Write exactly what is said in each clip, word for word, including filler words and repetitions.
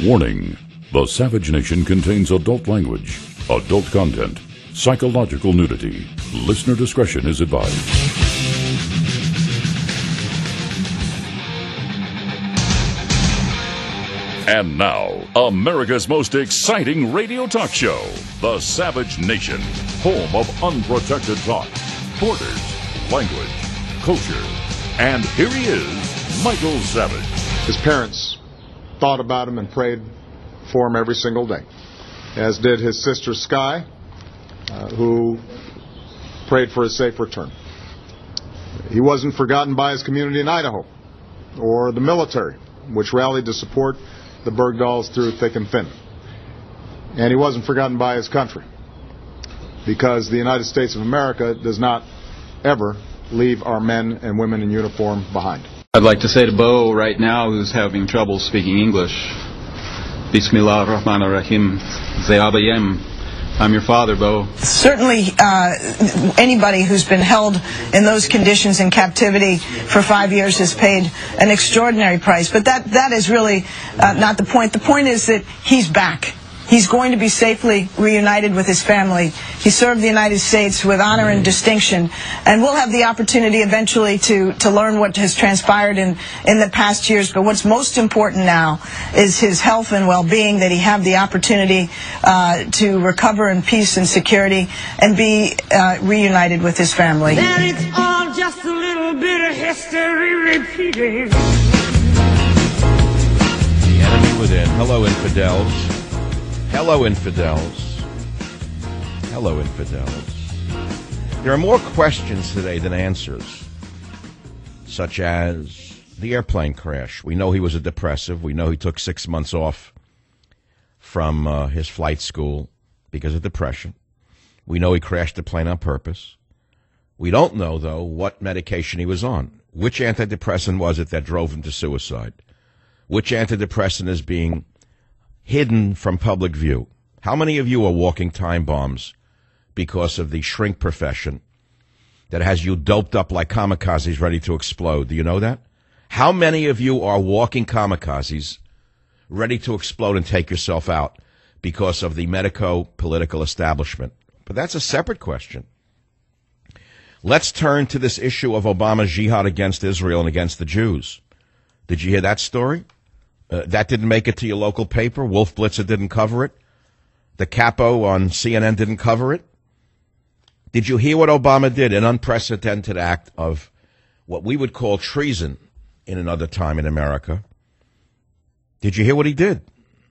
Warning: the Savage Nation contains adult language, adult content, psychological nudity. Listener discretion is advised. And now, America's most exciting radio talk show, The Savage Nation, home of unprotected talk, borders, language, culture. And here he is, Michael Savage. His parents thought about him and prayed for him every single day, as did his sister Sky, uh, who prayed for his safe return. He wasn't forgotten by his community in Idaho, or the military, which rallied to support the Bergdahls through thick and thin. And he wasn't forgotten by his country, because the United States of America does not ever leave our men and women in uniform behind. I'd like to say to Bo right now, who's having trouble speaking English, Bismillah ar-Rahman ar-Rahim, Ze'abayem. I'm your father, Bo. Certainly, uh, anybody who's been held in those conditions in captivity for five years has paid an extraordinary price. But that that is really uh, not the point. The point is that he's back. He's going to be safely reunited with his family. He served the United States with honor and distinction. And we'll have the opportunity eventually to, to learn what has transpired in, in the past years. But what's most important now is his health and well-being, that he have the opportunity uh, to recover in peace and security and be uh, reunited with his family. That it's all just a little bit of history repeating. The enemy within. Hello, infidels. Hello, infidels. Hello, infidels. There are more questions today than answers, such as the airplane crash. We know he was a depressive. We know he took six months off from uh, his flight school because of depression. We know he crashed the plane on purpose. We don't know, though, what medication he was on. Which antidepressant was it that drove him to suicide? Which antidepressant is being hidden from public view? How many of you are walking time bombs because of the shrink profession that has you doped up like kamikazes ready to explode? Do you know that? How many of you are walking kamikazes ready to explode and take yourself out because of the medico-political establishment? But that's a separate question. Let's turn to this issue of Obama's jihad against Israel and against the Jews. Did you hear that story? Uh, that didn't make it to your local paper. Wolf Blitzer didn't cover it. The Capo on C N N didn't cover it. Did you hear what Obama did? An unprecedented act of what we would call treason in another time in America. Did you hear what he did?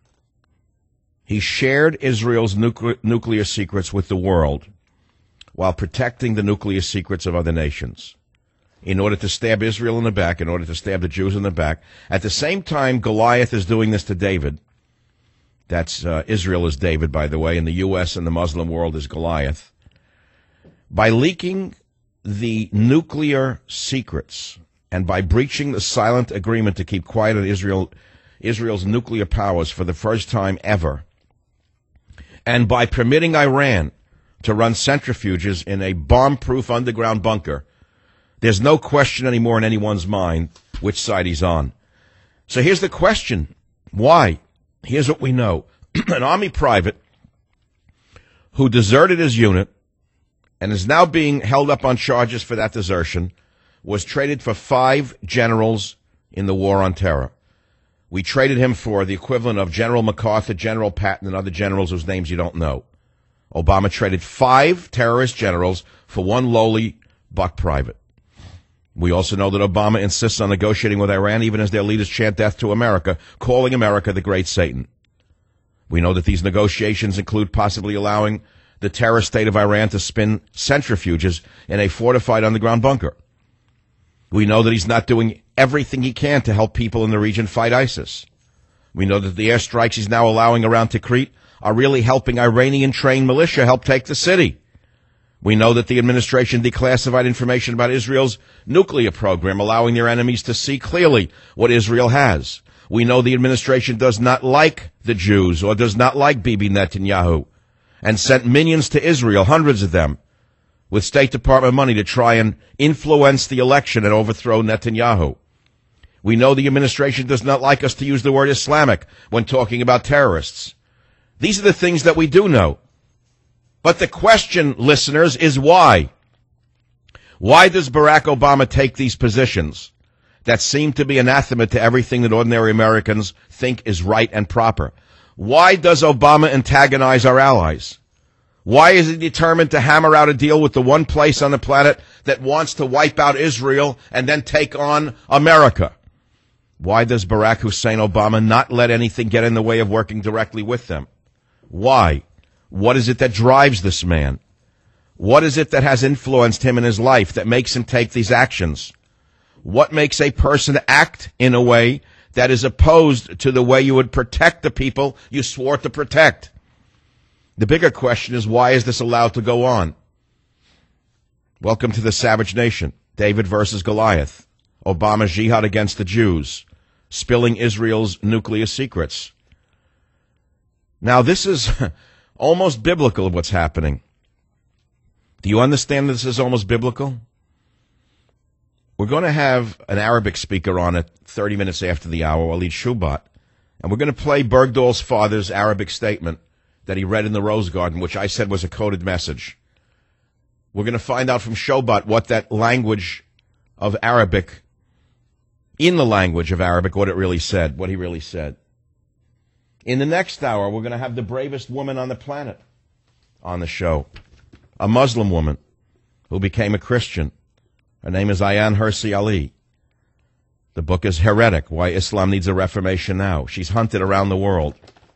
He shared Israel's nucle- nuclear secrets with the world while protecting the nuclear secrets of other nations, in order to stab Israel in the back, in order to stab the Jews in the back. At the same time, Goliath is doing this to David. That's uh, Israel is David, by the way, and the U S and the Muslim world is Goliath. By leaking the nuclear secrets and by breaching the silent agreement to keep quiet on Israel, Israel's nuclear powers for the first time ever, and by permitting Iran to run centrifuges in a bomb-proof underground bunker, there's no question anymore in anyone's mind which side he's on. So here's the question. Why? Here's what we know. An Army private who deserted his unit and is now being held up on charges for that desertion was traded for five generals in the war on terror. We traded him for the equivalent of General MacArthur, General Patton, and other generals whose names you don't know. Obama traded five terrorist generals for one lowly buck private. We also know that Obama insists on negotiating with Iran, even as their leaders chant death to America, calling America the great Satan. We know that these negotiations include possibly allowing the terror state of Iran to spin centrifuges in a fortified underground bunker. We know that he's not doing everything he can to help people in the region fight ISIS. We know that the airstrikes he's now allowing around Tikrit are really helping Iranian-trained militia help take the city. We know that the administration declassified information about Israel's nuclear program, allowing their enemies to see clearly what Israel has. We know the administration does not like the Jews or does not like Bibi Netanyahu, and sent minions to Israel, hundreds of them, with State Department money to try and influence the election and overthrow Netanyahu. We know the administration does not like us to use the word Islamic when talking about terrorists. These are the things that we do know. But the question, listeners, is why? Why does Barack Obama take these positions that seem to be anathema to everything that ordinary Americans think is right and proper? Why does Obama antagonize our allies? Why is he determined to hammer out a deal with the one place on the planet that wants to wipe out Israel and then take on America? Why does Barack Hussein Obama not let anything get in the way of working directly with them? Why? What is it that drives this man? What is it that has influenced him in his life that makes him take these actions? What makes a person act in a way that is opposed to the way you would protect the people you swore to protect? The bigger question is, why is this allowed to go on? Welcome to the Savage Nation. David versus Goliath. Obama's jihad against the Jews. Spilling Israel's nuclear secrets. Now, this is almost biblical, what's happening. Do you understand that this is almost biblical? We're going to have an Arabic speaker on it thirty minutes after the hour, Walid Shubat, and we're going to play Bergdahl's father's Arabic statement that he read in the Rose Garden, which I said was a coded message. We're going to find out from Shubat what that language of Arabic, in the language of Arabic, what it really said, what he really said. In the next hour, we're going to have the bravest woman on the planet on the show, a Muslim woman who became a Christian. Her name is Ayaan Hirsi Ali. The book is Heretic, Why Islam Needs a Reformation Now. She's hunted around the world.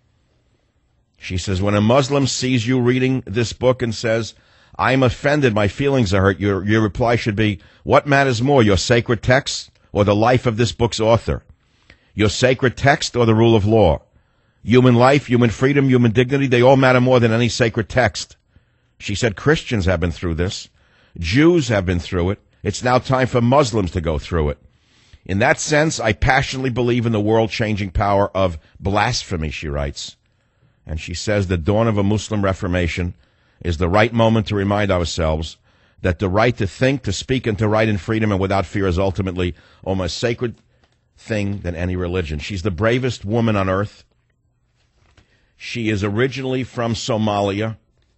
She says, when a Muslim sees you reading this book and says, I'm offended, my feelings are hurt, your, your reply should be, what matters more, your sacred text or the life of this book's author? Your sacred text or the rule of law? Human life, human freedom, human dignity, they all matter more than any sacred text. She said Christians have been through this. Jews have been through it. It's now time for Muslims to go through it. In that sense, I passionately believe in the world-changing power of blasphemy, she writes. And she says the dawn of a Muslim Reformation is the right moment to remind ourselves that the right to think, to speak, and to write in freedom and without fear is ultimately a more sacred thing than any religion. She's the bravest woman on earth. She is originally from Somalia.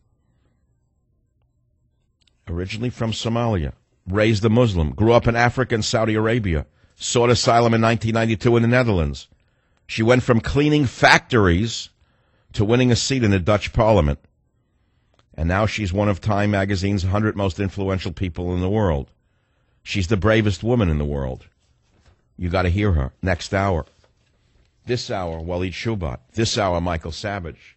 Originally from Somalia. Raised a Muslim. Grew up in Africa and Saudi Arabia. Sought asylum in nineteen ninety-two in the Netherlands. She went from cleaning factories to winning a seat in the Dutch parliament. And now she's one of Time magazine's one hundred most influential people in the world. She's the bravest woman in the world. You got to hear her next hour. This hour, Walid Shubat. This hour, Michael Savage.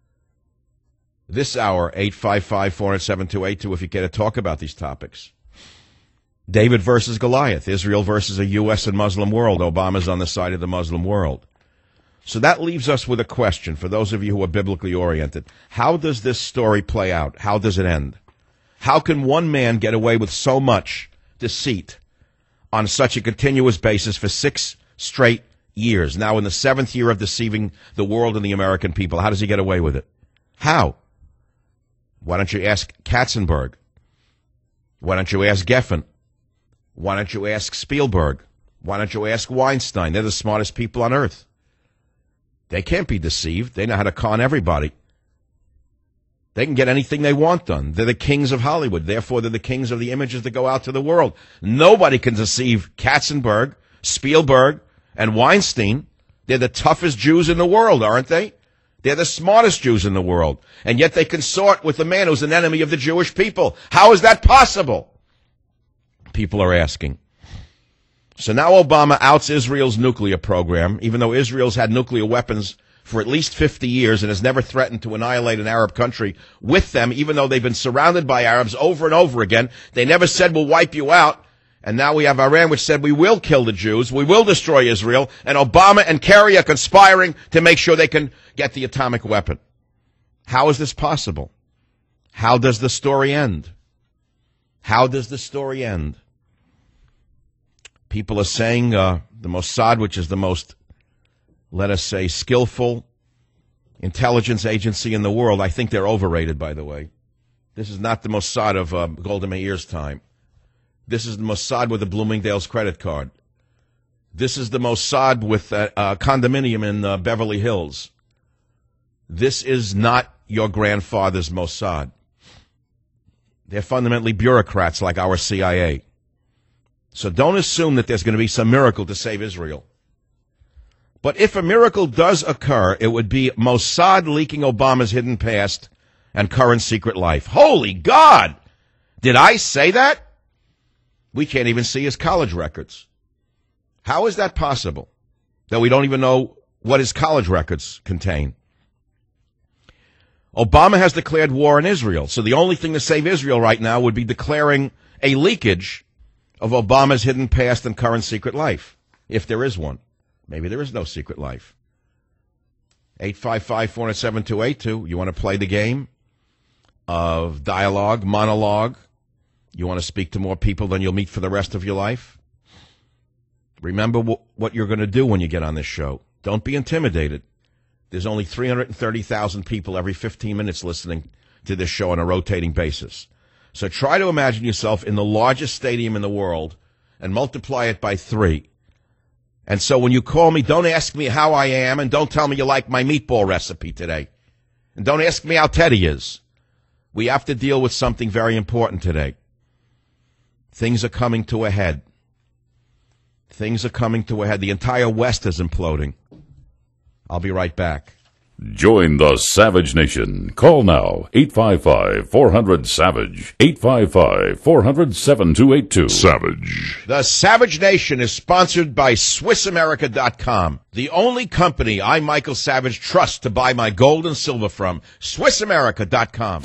This hour, eight five five, four zero seven, two eight two if you care to talk about these topics. David versus Goliath. Israel versus a U S and Muslim world. Obama's on the side of the Muslim world. So that leaves us with a question for those of you who are biblically oriented. How does this story play out? How does it end? How can one man get away with so much deceit on such a continuous basis for six straight years? Now in the seventh year of deceiving the world and the American people, how does he get away with it? How? Why don't you ask Katzenberg? Why don't you ask Geffen? Why don't you ask Spielberg? Why don't you ask Weinstein? They're the smartest people on earth. They can't be deceived. They know how to con everybody. They can get anything they want done. They're the kings of Hollywood. Therefore, they're the kings of the images that go out to the world. Nobody can deceive Katzenberg, Spielberg, and Weinstein. They're the toughest Jews in the world, aren't they? They're the smartest Jews in the world. And yet they consort with the man who's an enemy of the Jewish people. How is that possible? People are asking. So now Obama outs Israel's nuclear program, even though Israel's had nuclear weapons for at least fifty years and has never threatened to annihilate an Arab country with them, even though they've been surrounded by Arabs over and over again. They never said, we'll wipe you out. And now we have Iran, which said, we will kill the Jews, we will destroy Israel, and Obama and Kerry are conspiring to make sure they can get the atomic weapon. How is this possible? How does the story end? How does the story end? People are saying uh, the Mossad, which is the most, let us say, skillful intelligence agency in the world. I think they're overrated, by the way. This is not the Mossad of uh, Golda Meir's time. This is the Mossad with the Bloomingdale's credit card. This is the Mossad with a, a condominium in uh, Beverly Hills. This is not your grandfather's Mossad. They're fundamentally bureaucrats like our C I A. So don't assume that there's going to be some miracle to save Israel. But if a miracle does occur, it would be Mossad leaking Obama's hidden past and current secret life. Holy God! Did I say that? We can't even see his college records. How is that possible? That we don't even know what his college records contain. Obama has declared war on Israel, so the only thing to save Israel right now would be declaring a leakage of Obama's hidden past and current secret life, if there is one. Maybe there is no secret life. eight five five, four zero seven, two eight two. You want to play the game of dialogue, monologue? You want to speak to more people than you'll meet for the rest of your life? Remember w- what you're going to do when you get on this show. Don't be intimidated. There's only three hundred thirty thousand people every fifteen minutes listening to this show on a rotating basis. So try to imagine yourself in the largest stadium in the world and multiply it by three. And so when you call me, don't ask me how I am, and don't tell me you like my meatball recipe today. And don't ask me how Teddy is. We have to deal with something very important today. Things are coming to a head. Things are coming to a head. The entire West is imploding. I'll be right back. Join the Savage Nation. Call now, eight five five, four hundred, SAVAGE, eight five five, four hundred, seven two eight two. Savage. The Savage Nation is sponsored by Swiss America dot com, the only company I, Michael Savage, trust to buy my gold and silver from. Swiss America dot com.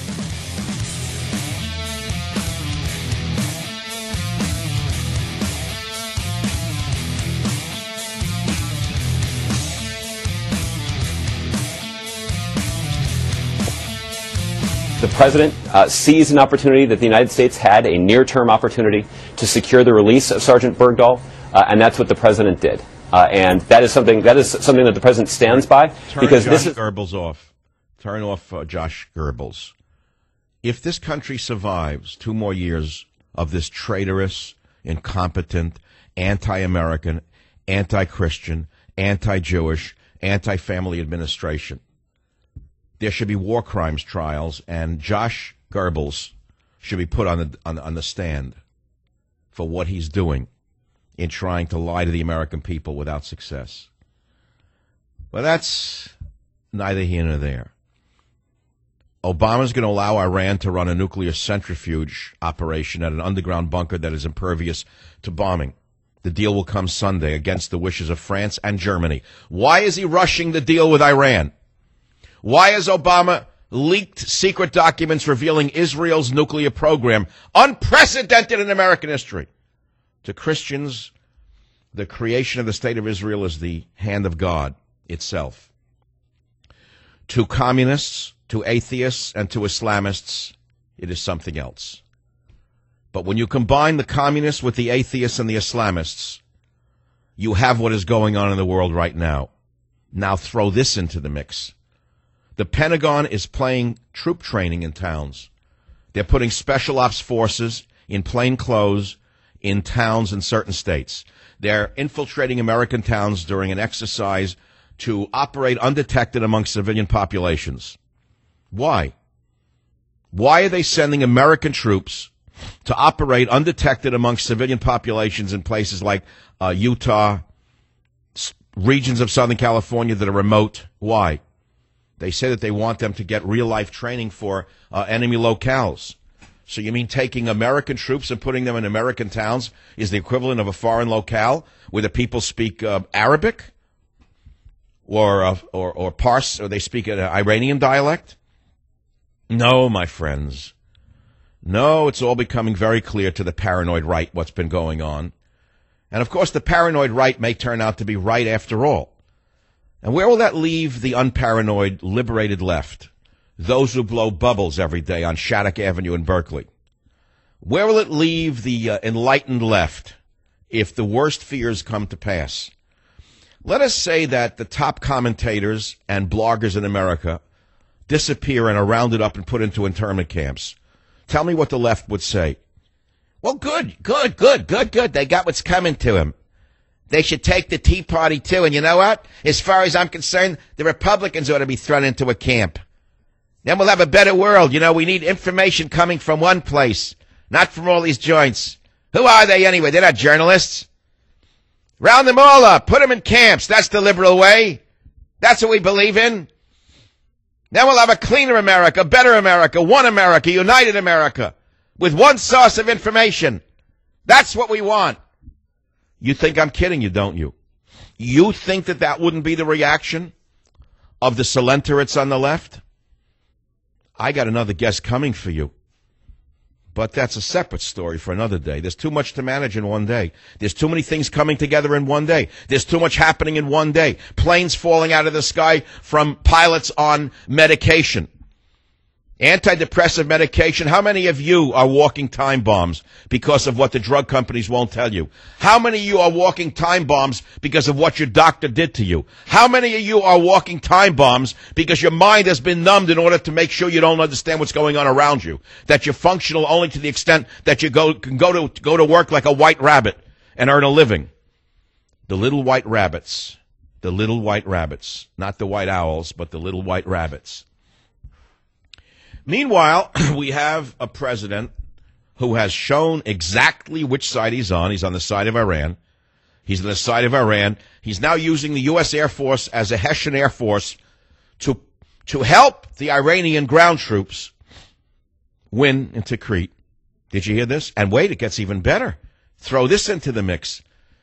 The president uh, seized an opportunity that the United States had, a near-term opportunity to secure the release of Sergeant Bergdahl, uh, and that's what the president did. Uh, and that is something that is something that the president stands by. Turn because Josh this is Goebbels off. Turn off uh, Josh Goebbels. If this country survives two more years of this traitorous, incompetent, anti-American, anti-Christian, anti-Jewish, anti-family administration, there should be war crimes trials, and Josh Goebbels should be put on the on, on the stand for what he's doing in trying to lie to the American people without success. Well, that's neither here nor there. Obama's going to allow Iran to run a nuclear centrifuge operation at an underground bunker that is impervious to bombing. The deal will come Sunday against the wishes of France and Germany. Why is he rushing the deal with Iran? Why has Obama leaked secret documents revealing Israel's nuclear program, unprecedented in American history? To Christians, the creation of the State of Israel is the hand of God itself. To communists, to atheists, and to Islamists, it is something else. But when you combine the communists with the atheists and the Islamists, you have what is going on in the world right now. Now throw this into the mix. The Pentagon is playing troop training in towns. They're putting special ops forces in plain clothes in towns in certain states. They're infiltrating American towns during an exercise to operate undetected among civilian populations. Why? Why are they sending American troops to operate undetected among civilian populations in places like uh, Utah, regions of Southern California that are remote? Why? They say that they want them to get real-life training for uh, enemy locales. So you mean taking American troops and putting them in American towns is the equivalent of a foreign locale where the people speak uh, Arabic or, uh, or or Pars, or they speak an Iranian dialect? No, my friends. No, it's all becoming very clear to the paranoid right what's been going on. And, of course, the paranoid right may turn out to be right after all. And where will that leave the unparanoid, liberated left, those who blow bubbles every day on Shattuck Avenue in Berkeley? Where will it leave the uh, enlightened left if the worst fears come to pass? Let us say that the top commentators and bloggers in America disappear and are rounded up and put into internment camps. Tell me what the left would say. Well, good, good, good, good, good. They got what's coming to them. They should take the Tea Party, too. And you know what? As far as I'm concerned, the Republicans ought to be thrown into a camp. Then we'll have a better world. You know, we need information coming from one place, not from all these joints. Who are they anyway? They're not journalists. Round them all up. Put them in camps. That's the liberal way. That's what we believe in. Then we'll have a cleaner America, better America, one America, united America, with one source of information. That's what we want. You think I'm kidding you, don't you? You think that that wouldn't be the reaction of the Solenterates on the left? I got another guest coming for you. But that's a separate story for another day. There's too much to manage in one day. There's too many things coming together in one day. There's too much happening in one day. Planes falling out of the sky from pilots on medication. Antidepressive medication. How many of you are walking time bombs because of what the drug companies won't tell you? How many of you are walking time bombs because of what your doctor did to you? How many of you are walking time bombs because your mind has been numbed in order to make sure you don't understand what's going on around you? That you're functional only to the extent that you go, can go to, go to work like a white rabbit and earn a living. The little white rabbits. The little white rabbits. Not the white owls, but the little white rabbits. Meanwhile, we have a president who has shown exactly which side he's on. He's on the side of Iran. He's on the side of Iran. He's now using the U S Air Force as a Hessian Air Force to, to help the Iranian ground troops win in Tikrit. Did you hear this? And wait, it gets even better. Throw this into the mix.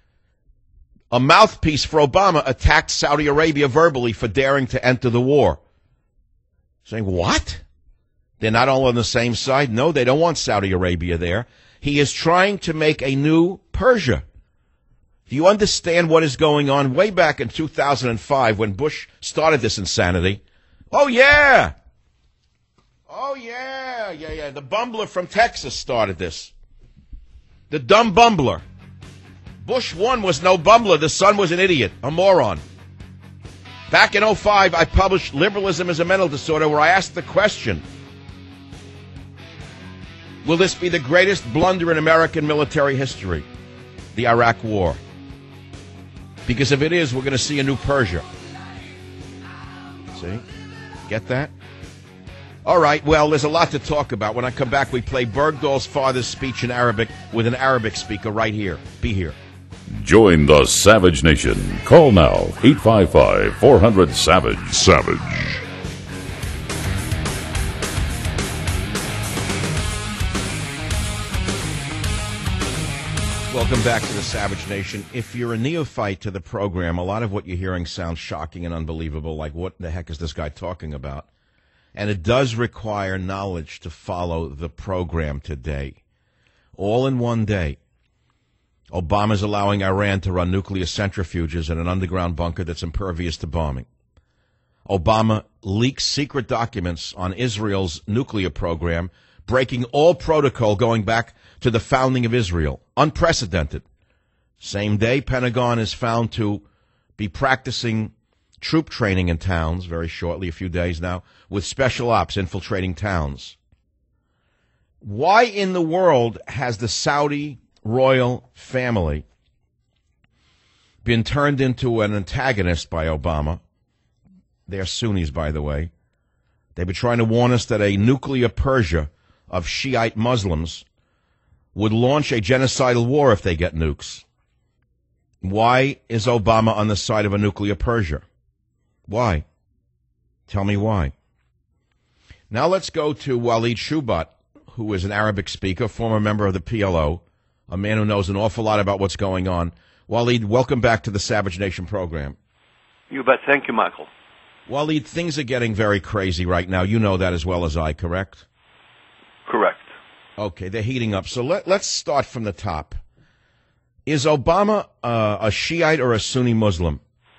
A mouthpiece for Obama attacked Saudi Arabia verbally for daring to enter the war. Saying, what? They're not all on the same side. No, they don't want Saudi Arabia there. He is trying to make a new Persia. Do you understand what is going on? Way back in two thousand five when Bush started this insanity. Oh, yeah. Oh, yeah. Yeah, yeah. The bumbler from Texas started this. The dumb bumbler. Bush one was no bumbler. The son was an idiot, a moron. Back in oh five, I published Liberalism is a Mental Disorder, where I asked the question, will this be the greatest blunder in American military history? The Iraq War. Because if it is, we're going to see a new Persia. See? Get that? All right, well, there's a lot to talk about. When I come back, we play Bergdahl's father's speech in Arabic with an Arabic speaker right here. Be here. Join the Savage Nation. Call now, eight five five, four hundred, SAVAGE. Savage. Welcome back to the Savage Nation. If you're a neophyte to the program, a lot of what you're hearing sounds shocking and unbelievable, like what the heck is this guy talking about? And it does require knowledge to follow the program today. All in one day. Obama's allowing Iran to run nuclear centrifuges in an underground bunker that's impervious to bombing. Obama leaks secret documents on Israel's nuclear program, breaking all protocol going back to the founding of Israel. Unprecedented. Same day, Pentagon is found to be practicing troop training in towns, very shortly, a few days now, with special ops infiltrating towns. Why in the world has the Saudi royal family been turned into an antagonist by Obama? They're Sunnis, by the way. They've been trying to warn us that a nuclear Persia of Shiite Muslims would launch a genocidal war if they get nukes. Why is Obama on the side of a nuclear Persia? Why? Tell me why. Now let's go to Walid Shubat, who is an Arabic speaker, former member of the P L O, a man who knows an awful lot about what's going on. Walid, welcome back to the Savage Nation program. You bet. Thank you, Michael. Walid, things are getting very crazy right now. You know that as well as I, correct? Correct. Okay, they're heating up. So let, let's start from the top. Is Obama uh, a Shiite or a Sunni Muslim?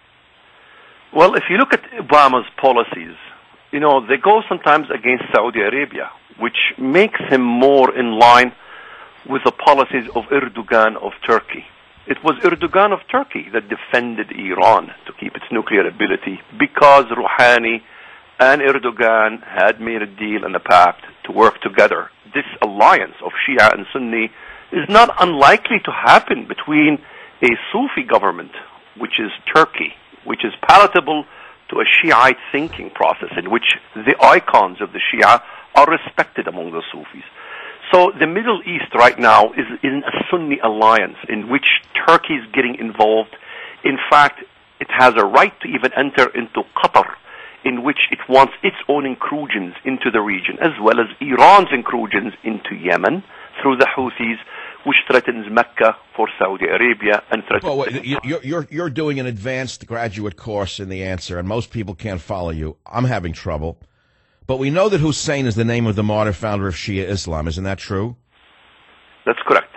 Well, if you look at Obama's policies, you know, they go sometimes against Saudi Arabia, which makes him more in line with the policies of Erdogan of Turkey. It was Erdogan of Turkey that defended Iran to keep its nuclear ability because Rouhani and Erdogan had made a deal and a pact to work together. This alliance of Shia and Sunni is not unlikely to happen between a Sufi government, which is Turkey, which is palatable to a Shiite thinking process in which the icons of the Shia are respected among the Sufis. So the Middle East right now is in a Sunni alliance in which Turkey is getting involved. In fact, it has a right to even enter into Qatar, in which it wants its own incursions into the region, as well as Iran's incursions into Yemen through the Houthis, which threatens Mecca for Saudi Arabia and threatens... Well, wait, you're, you're, you're doing an advanced graduate course in the answer, and most people can't follow you. I'm having trouble. But we know that Hussein is the name of the martyr founder of Shia Islam. Isn't that true? That's correct.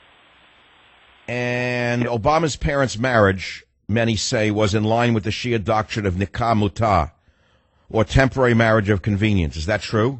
And Obama's parents' marriage, many say, was in line with the Shia doctrine of nikah mutah, or temporary marriage of convenience. Is that true?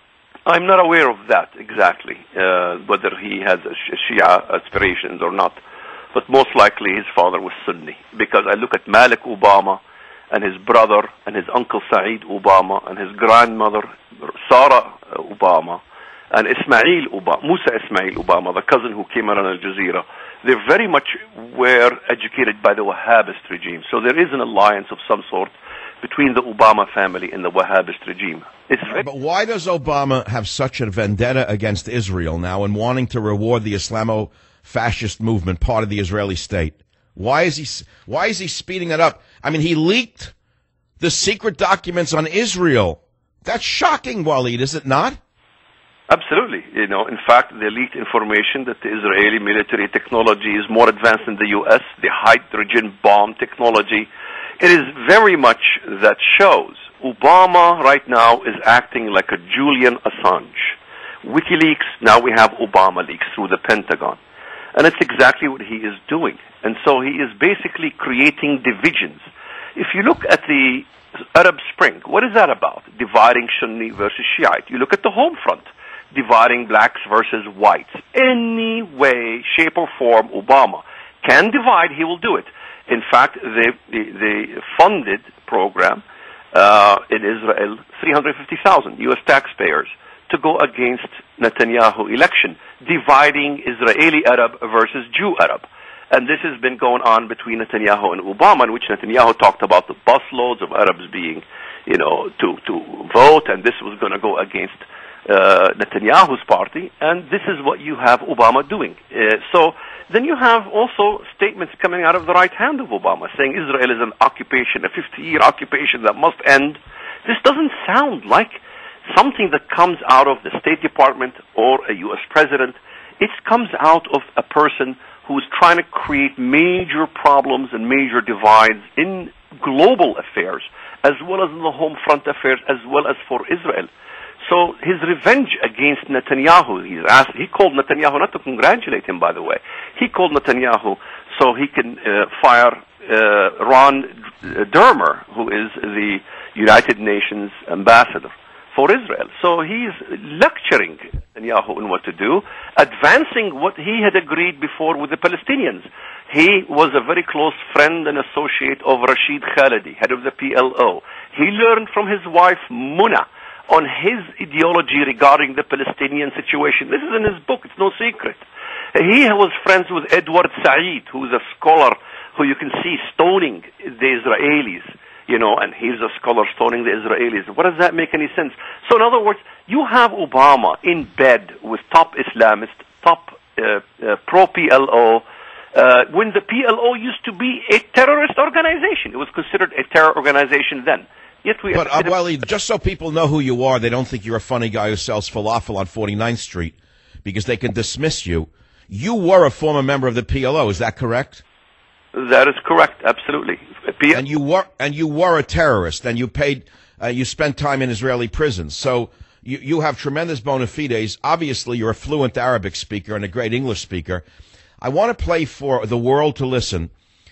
I'm not aware of that exactly, uh, whether he has Shia aspirations or not. But most likely his father was Sunni, because I look at Malik Obama and his brother and his uncle Saeed Obama and his grandmother Sarah Obama and Ismail Obama, Musa Ismail Obama, the cousin who came out on Al Jazeera. They very much were educated by the Wahhabist regime. So there is an alliance of some sort between the Obama family and the Wahhabist regime. It's very but why does Obama have such a vendetta against Israel now and wanting to reward the Islamo-fascist movement, part of the Israeli state? Why is he why is he speeding it up? I mean, he leaked the secret documents on Israel. That's shocking, Waleed, is it not? Absolutely. You know, in fact, they leaked information that the Israeli military technology is more advanced than the U S, the hydrogen bomb technology. It is very much that shows Obama right now is acting like a Julian Assange. WikiLeaks, now we have Obama leaks through the Pentagon. And it's exactly what he is doing. And so he is basically creating divisions. If you look at the Arab Spring, what is that about? Dividing Sunni versus Shiite. You look at the home front, dividing blacks versus whites. Any way, shape, or form Obama can divide, he will do it. In fact, they, they, they funded program uh, in Israel, three hundred fifty thousand U S taxpayers, to go against Netanyahu election, dividing Israeli Arab versus Jew Arab. And this has been going on between Netanyahu and Obama, in which Netanyahu talked about the busloads of Arabs being, you know, to, to vote, and this was going to go against uh, Netanyahu's party, and this is what you have Obama doing. Uh, so then you have also statements coming out of the right hand of Obama, saying Israel is an occupation, a fifty-year occupation that must end. This doesn't sound like something that comes out of the State Department or a U S president. It comes out of a person who is trying to create major problems and major divides in global affairs, as well as in the home front affairs, as well as for Israel. So his revenge against Netanyahu, he's asked, he called Netanyahu, not to congratulate him, by the way, he called Netanyahu so he can uh, fire uh, Ron Dermer, who is the United Nations ambassador for Israel. So he's lecturing Netanyahu on what to do, advancing what he had agreed before with the Palestinians. He was a very close friend and associate of Rashid Khalidi, head of the P L O. He learned from his wife, Muna, on his ideology regarding the Palestinian situation. This is in his book, it's no secret. He was friends with Edward Said, who is a scholar who you can see stoning the Israelis, you know, and he's a scholar stoning the Israelis. What does that make any sense? So in other words, you have Obama in bed with top Islamists, top uh, uh, pro-P L O, uh, when the P L O used to be a terrorist organization. It was considered a terror organization then. Yet we but, uh, Waleed, just so people know who you are, they don't think you're a funny guy who sells falafel on forty-ninth Street, because they can dismiss you. You were a former member of the P L O, is that correct? That is correct, absolutely. P- and you were and you were a terrorist, and you paid, uh, you spent time in Israeli prisons. So you you have tremendous bona fides. Obviously, you're a fluent Arabic speaker and a great English speaker. I want to play for the world to listen.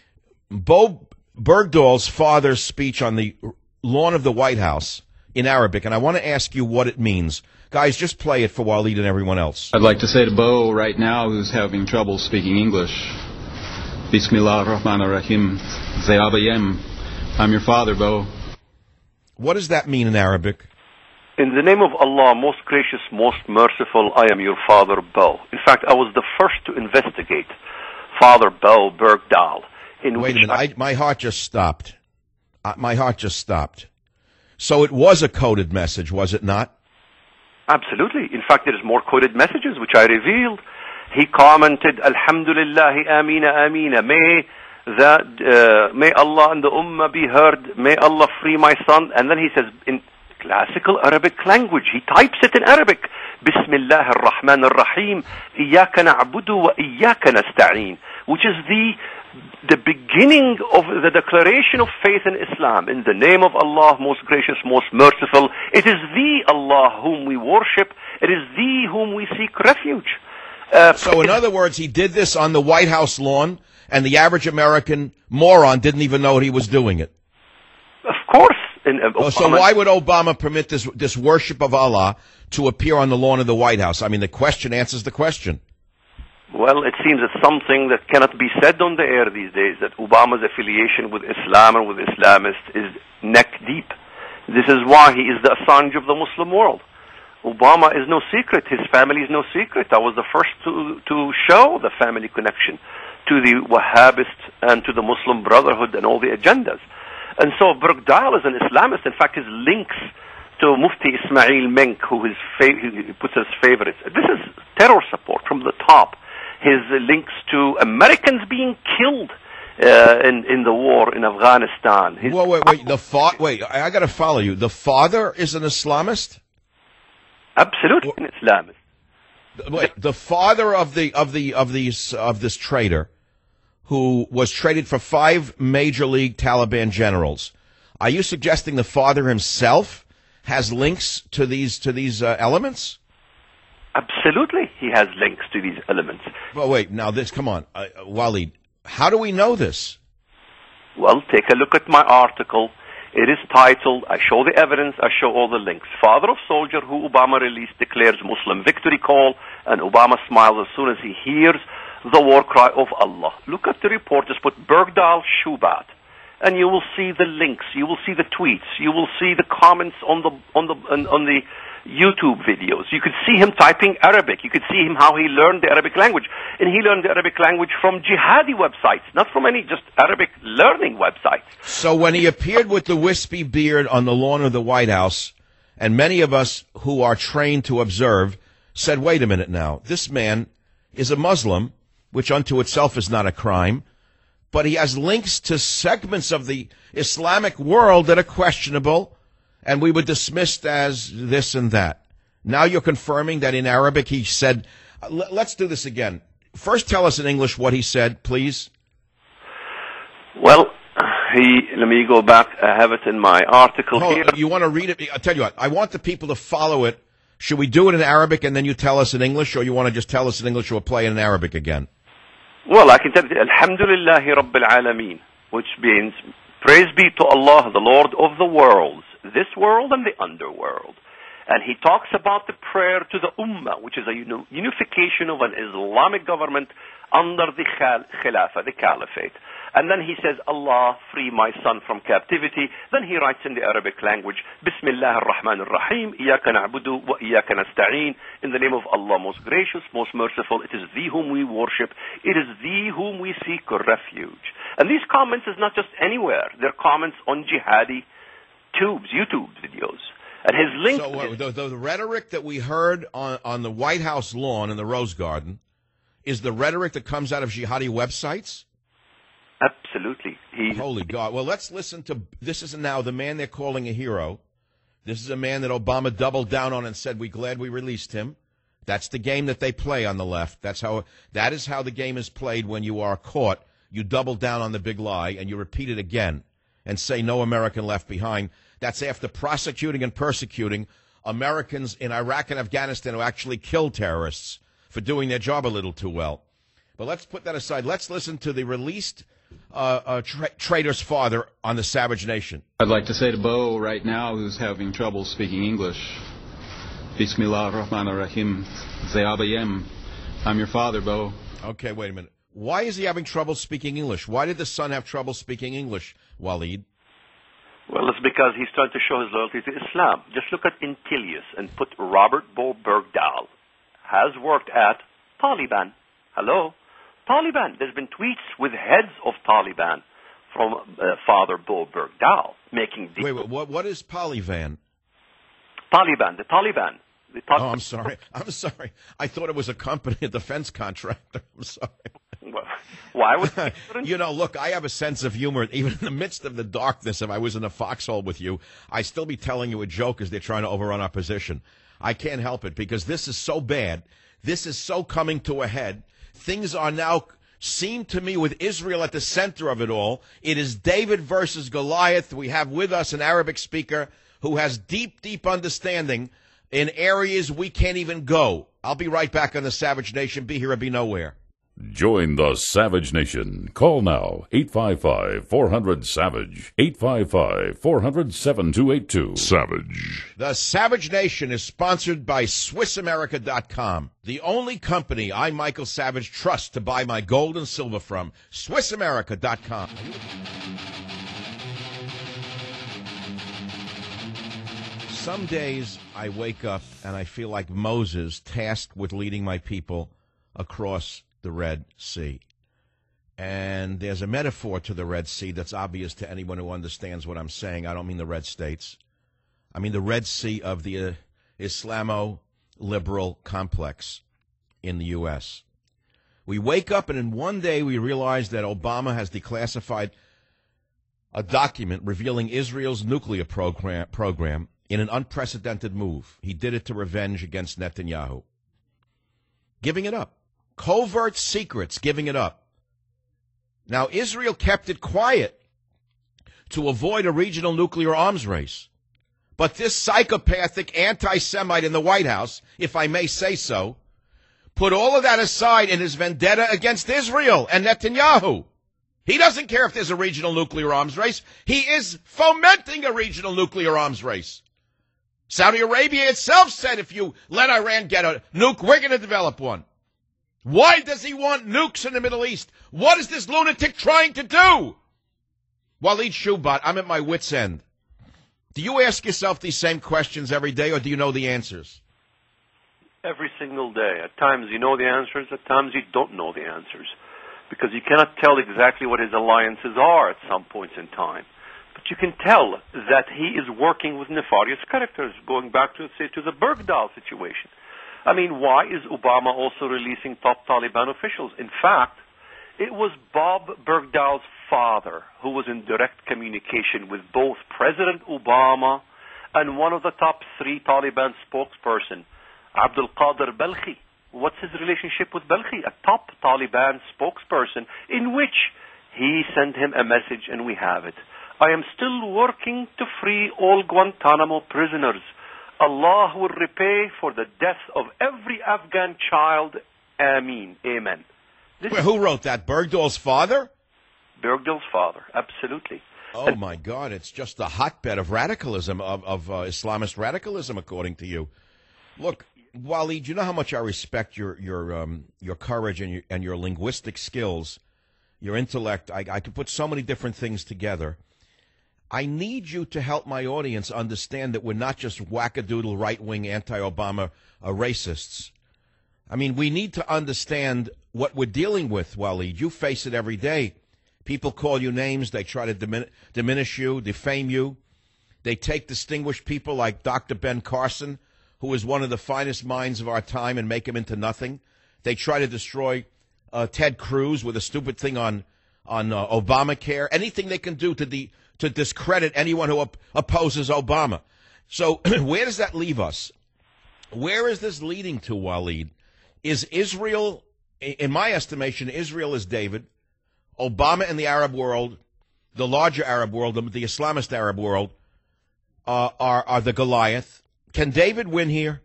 Bo Bergdahl's father's speech on the lawn of the White House in Arabic, and I want to ask you what it means. Guys, just play it for Waleed and everyone else. I'd like to say to Bo right now, who's having trouble speaking English, Bismillah ar-Rahman ar-Rahim, Zayabayem. I'm your father, Bo. What does that mean in Arabic? In the name of Allah, most gracious, most merciful, I am your father, Bo. In fact, I was the first to investigate Father Bo Bergdahl. In Wait which a minute, I, my heart just stopped. Uh, my heart just stopped. So it was a coded message, was it not? Absolutely. In fact, there is more coded messages, which I revealed. He commented, Alhamdulillah, Amina, Amina. May that, uh, may Allah and the Ummah be heard. May Allah free my son. And then he says, in classical Arabic language, he types it in Arabic. Bismillah ar-Rahman ar-Rahim. Iyaka na'budu wa iyaka nasta'een. Which is the the beginning of the declaration of faith in Islam. In the name of Allah, most gracious, most merciful. It is thee, Allah, whom we worship. It is thee whom we seek refuge. Uh, so in other words, he did this on the White House lawn, and the average American moron didn't even know he was doing it. Of course. In, uh, oh, so why would Obama permit this this worship of Allah to appear on the lawn of the White House? I mean, the question answers the question. Well, it seems it's something that cannot be said on the air these days, that Obama's affiliation with Islam and with Islamists is neck deep. This is why he is the Assange of the Muslim world. Obama is no secret. His family is no secret. I was the first to, to show the family connection to the Wahhabists and to the Muslim Brotherhood and all the agendas. And so Bergdahl is an Islamist. In fact, his links to Mufti Ismail Menk, who his fa- he puts as favorites. This is terror support from the top. His links to Americans being killed uh, in in the war in Afghanistan. His wait, wait, wait. The fa- Wait, I, I got to follow you. The father is an Islamist? Absolutely, an Islamist. Wait, the father of the of the of these of this traitor, who was traded for five major league Taliban generals. Are you suggesting the father himself has links to these to these uh, elements? Absolutely, he has links to these elements. Well, wait, now this, come on, uh, Waleed, how do we know this? Well, take a look at my article. It is titled, I show the evidence, I show all the links. Father of soldier who Obama released declares Muslim victory call, and Obama smiles as soon as he hears the war cry of Allah. Look at the report, just put Bergdahl Shubat, and you will see the links, you will see the tweets, you will see the comments on the on the on, on the YouTube videos. You could see him typing Arabic. You could see him how he learned the Arabic language. And he learned the Arabic language from jihadi websites, not from any just Arabic learning websites. So when he appeared with the wispy beard on the lawn of the White House, and many of us who are trained to observe said, wait a minute now, this man is a Muslim, which unto itself is not a crime, but he has links to segments of the Islamic world that are questionable, and we were dismissed as this and that. Now you're confirming that in Arabic he said, let's do this again. First tell us in English what he said, please. Well, he, let me go back. I have it in my article Hold, here. You want to read it? I'll tell you what, I want the people to follow it. Should we do it in Arabic and then you tell us in English, or you want to just tell us in English or we'll play it in Arabic again? Well, I can tell you, Alhamdulillahi Rabbil Alameen, which means, praise be to Allah, the Lord of the worlds, this world and the underworld. And he talks about the prayer to the Ummah, which is a unification of an Islamic government under the Khilafah, the Caliphate. And then he says, Allah, free my son from captivity. Then he writes in the Arabic language, Bismillah ar-Rahman ar-Rahim, Iyaka na'budu wa iyaka nasta'een. In the name of Allah, most gracious, most merciful, it is thee whom we worship. It is thee whom we seek refuge. And these comments is not just anywhere. They're comments on jihadi tubes, YouTube videos. And his link... So uh, the, the, the rhetoric that we heard on, on the White House lawn in the Rose Garden is the rhetoric that comes out of jihadi websites? Absolutely. He, Holy God. Well, let's listen to, this is now the man they're calling a hero. This is a man that Obama doubled down on and said, we're glad we released him. That's the game that they play on the left. That's how, that is how the game is played when you are caught. You double down on the big lie and you repeat it again and say no American left behind. That's after prosecuting and persecuting Americans in Iraq and Afghanistan who actually killed terrorists for doing their job a little too well. But let's put that aside. Let's listen to the released uh, uh, tra- traitor's father on the Savage Nation. I'd like to say to Bo right now, who's having trouble speaking English, Bismillah ar-Rahman ar-Rahim, Zayabayem. I'm your father, Bo. Okay, wait a minute. Why is he having trouble speaking English? Why did the son have trouble speaking English, Waleed? Well, it's because he's trying to show his loyalty to Islam. Just look at Intellius and put Robert Bo Bergdahl has worked at Taliban. Hello? Taliban. There's been tweets with heads of Taliban from uh, Father Bo Bergdahl making... Deep wait, wait, what, what is Polyvan? Taliban, the Taliban. The Taliban. Oh, I'm sorry. I'm sorry. I thought it was a company, a defense contractor. I'm sorry. Well, why would you know, look, I have a sense of humor. Even in the midst of the darkness, if I was in a foxhole with you, I'd still be telling you a joke as they're trying to overrun our position. I can't help it because this is so bad. This is so coming to a head. Things are now, seem to me, with Israel at the center of it all. It is David versus Goliath. We have with us an Arabic speaker who has deep, deep understanding in areas we can't even go. I'll be right back on the Savage Nation. Be here or be nowhere. Join the Savage Nation. Call now, eight five five, four hundred, SAVAGE, eight five five, four hundred, seven two eight two. Savage. The Savage Nation is sponsored by Swiss America dot com, the only company I, Michael Savage, trust to buy my gold and silver from. Swiss America dot com. Some days I wake up and I feel like Moses tasked with leading my people across the Red Sea. And there's a metaphor to the Red Sea that's obvious to anyone who understands what I'm saying. I don't mean the red states. I mean the Red Sea of the uh, Islamo-liberal complex in the U S. We wake up and in one day we realize that Obama has declassified a document revealing Israel's nuclear program, program in an unprecedented move. He did it to revenge against Netanyahu. Giving it up. Covert secrets, giving it up. Now, Israel kept it quiet to avoid a regional nuclear arms race. But this psychopathic anti-Semite in the White House, if I may say so, put all of that aside in his vendetta against Israel and Netanyahu. He doesn't care if there's a regional nuclear arms race. He is fomenting a regional nuclear arms race. Saudi Arabia itself said if you let Iran get a nuke, we're going to develop one. Why does he want nukes in the Middle East? What is this lunatic trying to do? Waleed Shoebat, I'm at my wit's end. Do you ask yourself these same questions every day, or do you know the answers? Every single day. At times you know the answers, at times you don't know the answers. Because you cannot tell exactly what his alliances are at some points in time. But you can tell that he is working with nefarious characters, going back to, say, to the Bergdahl situation. I mean, why is Obama also releasing top Taliban officials? In fact, it was Bob Bergdahl's father who was in direct communication with both President Obama and one of the top three Taliban spokesperson, Abdul Qadir Balkhi. What's his relationship with Balkhi? A top Taliban spokesperson in which he sent him a message, and we have it. I am still working to free all Guantanamo prisoners. Allah will repay for the death of every Afghan child. Ameen. Amen. This Wait, who wrote that? Bergdahl's father? Bergdahl's father, absolutely. Oh, and, my God, it's just a hotbed of radicalism, of, of uh, Islamist radicalism, according to you. Look, Waleed, you know how much I respect your your um, your courage and your, and your linguistic skills, your intellect. I, I could put so many different things together. I need you to help my audience understand that we're not just wackadoodle right-wing anti-Obama uh, racists. I mean, we need to understand what we're dealing with, Waleed. You face it every day. People call you names. They try to dimin- diminish you, defame you. They take distinguished people like Doctor Ben Carson, who is one of the finest minds of our time, and make him into nothing. They try to destroy uh, Ted Cruz with a stupid thing on on uh, Obamacare. Anything they can do to the to discredit anyone who op- opposes Obama. So where does that leave us? Where is this leading to, Waleed? Is Israel, in my estimation, Israel is David, Obama and the Arab world, the larger Arab world, the, the Islamist Arab world, uh, are, are the Goliath. Can David win here?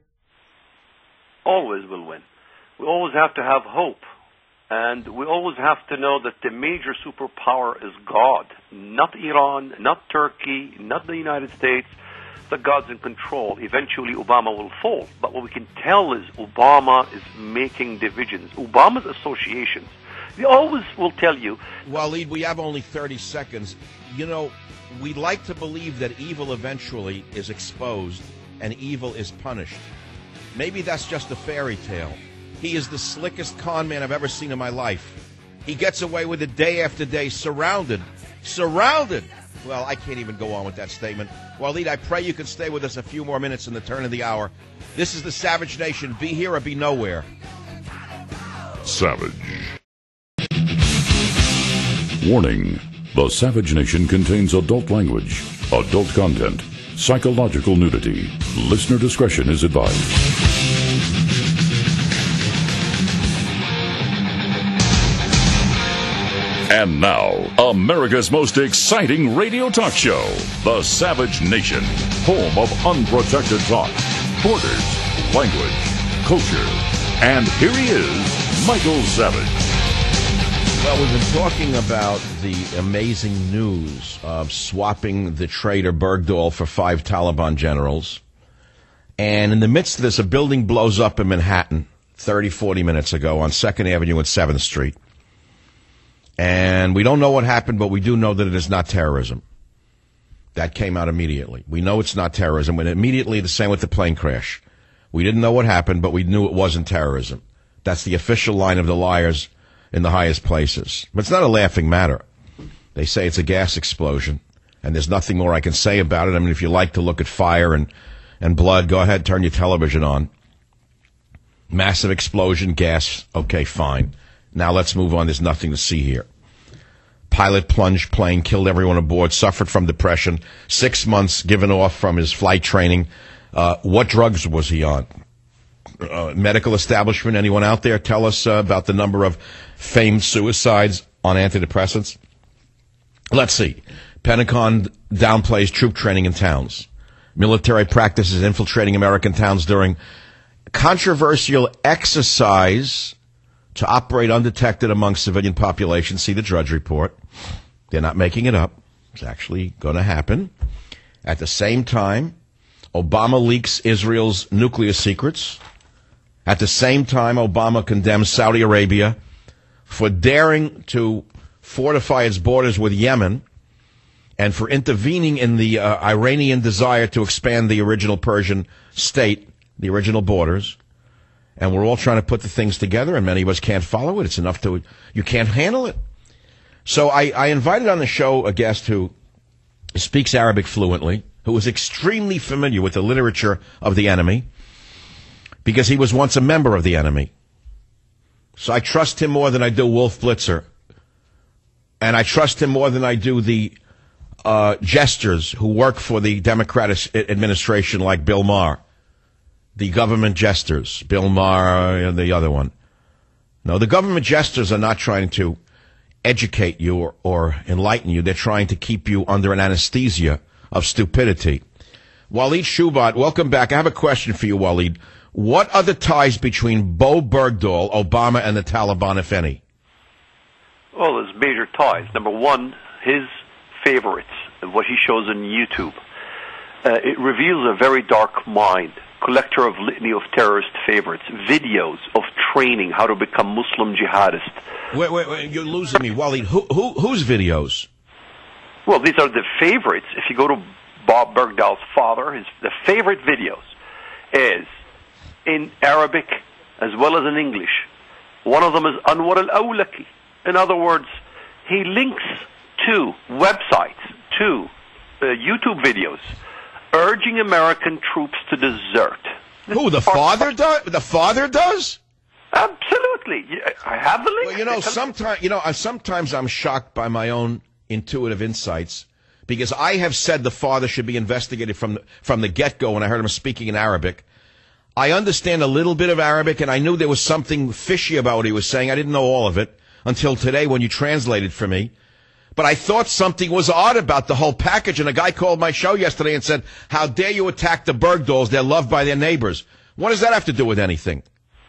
Always will win. We always have to have hope. And we always have to know that the major superpower is God, not Iran, not Turkey, not the United States. The God's in control. Eventually, Obama will fall. But what we can tell is Obama is making divisions. Obama's associations, they always will tell you. Waleed, we have only thirty seconds. You know, we like to believe that evil eventually is exposed and evil is punished. Maybe that's just a fairy tale. He is the slickest con man I've ever seen in my life. He gets away with it day after day, surrounded. Surrounded. Well, I can't even go on with that statement. Waleed, I pray you can stay with us a few more minutes in the turn of the hour. This is the Savage Nation. Be here or be nowhere. Savage. Warning. The Savage Nation contains adult language, adult content, psychological nudity. Listener discretion is advised. And now, America's most exciting radio talk show, The Savage Nation, home of unprotected talk, borders, language, culture. And here he is, Michael Savage. Well, we've been talking about the amazing news of swapping the traitor Bergdahl for five Taliban generals. And in the midst of this, a building blows up in Manhattan thirty, forty minutes ago on second Avenue and seventh Street. And we don't know what happened, but we do know that it is not terrorism. That came out immediately. We know it's not terrorism. And immediately the same with the plane crash. We didn't know what happened, but we knew it wasn't terrorism. That's the official line of the liars in the highest places. But it's not a laughing matter. They say it's a gas explosion, and there's nothing more I can say about it. I mean, if you like to look at fire and, and blood, go ahead, turn your television on. Massive explosion, gas, okay, fine. Now let's move on. There's nothing to see here. Pilot plunged plane, killed everyone aboard, suffered from depression, six months given off from his flight training. Uh, what drugs was he on? Uh, medical establishment, anyone out there? Tell us uh, about the number of famed suicides on antidepressants. Let's see. Pentagon downplays troop training in towns. Military practices infiltrating American towns during controversial exercise to operate undetected among civilian populations. See the Drudge Report. They're not making it up. It's actually going to happen. At the same time, Obama leaks Israel's nuclear secrets. At the same time, Obama condemns Saudi Arabia for daring to fortify its borders with Yemen and for intervening in the uh, Iranian desire to expand the original Persian state, the original borders. And we're all trying to put the things together, and many of us can't follow it. It's enough to, you can't handle it. So I, I invited on the show a guest who speaks Arabic fluently, who is extremely familiar with the literature of the enemy, because he was once a member of the enemy. So I trust him more than I do Wolf Blitzer. And I trust him more than I do the uh, jesters who work for the Democratic administration like Bill Maher. The government jesters, Bill Maher and the other one. No, the government jesters are not trying to educate you or, or enlighten you. They're trying to keep you under an anesthesia of stupidity. Waleed Shoebat, welcome back. I have a question for you, Waleed. What are the ties between Bo Bergdahl, Obama, and the Taliban, if any? Well, there's major ties. Number one, his favorites, and what he shows on YouTube. Uh, it reveals a very dark mind. Collector of litany of terrorist favorites, videos of training how to become Muslim jihadist. Wait, wait, wait, you're losing me, Waleed. Who, who, whose videos? Well, these are the favorites. If you go to Bob Bergdahl's father, his the favorite videos is in Arabic as well as in English. One of them is Anwar al-Awlaki. In other words, he links to websites, to uh, YouTube videos, urging American troops to desert. This Who, the father does? The father does? Absolutely. I have the link. Well, you know, sometimes, you know, sometimes I'm shocked by my own intuitive insights, because I have said the father should be investigated from the, from the get-go when I heard him speaking in Arabic. I understand a little bit of Arabic, and I knew there was something fishy about what he was saying. I didn't know all of it until today when you translated for me. But I thought something was odd about the whole package, and a guy called my show yesterday and said, how dare you attack the Bergdahls? They're loved by their neighbors. What does that have to do with anything?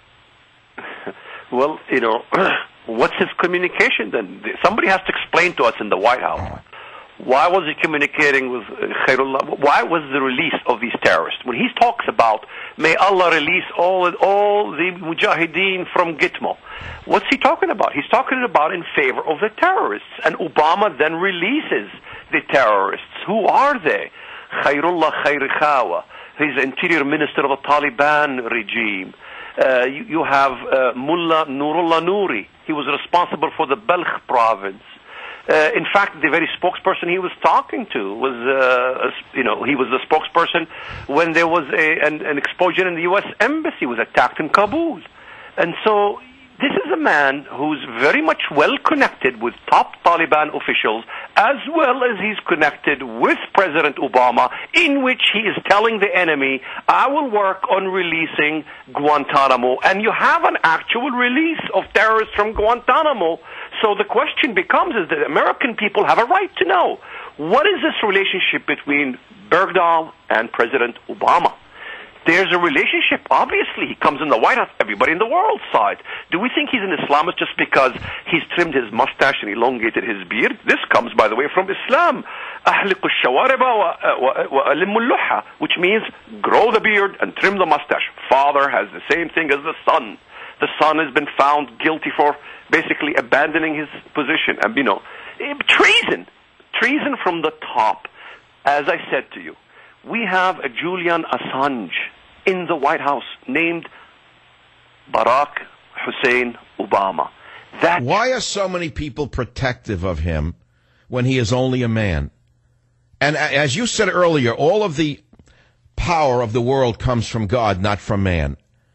Well, you know, what's his communication then? Somebody has to explain to us in the White House. Why was he communicating with Khairullah? Why was the release of these terrorists? When he talks about, may Allah release all all the mujahideen from Gitmo, what's he talking about? He's talking about in favor of the terrorists. And Obama then releases the terrorists. Who are they? Khairullah Khairikhawa. He's the interior minister of the Taliban regime. Uh, you, you have uh, Mullah Nurullah Nouri. He was responsible for the Balkh province. Uh, in fact, the very spokesperson he was talking to was, uh, you know, he was the spokesperson when there was a, an, an explosion in the U S embassy, was attacked in Kabul. And so this is a man who's very much well connected with top Taliban officials, as well as he's connected with President Obama, in which he is telling the enemy, I will work on releasing Guantanamo. And you have an actual release of terrorists from Guantanamo. So the question becomes is that American people have a right to know, what is this relationship between Bergdahl and President Obama? There's a relationship. Obviously, he comes in the White House, everybody in the world's side. Do we think he's an Islamist just because he's trimmed his mustache and elongated his beard? This comes, by the way, from Islam. Which means grow the beard and trim the mustache. Father has the same thing as the son. The son has been found guilty for basically abandoning his position. And, you know, treason. Treason from the top. As I said to you, we have a Julian Assange in the White House named Barack Hussein Obama. That Why are so many people protective of him when he is only a man? And as you said earlier, all of the power of the world comes from God, not from man.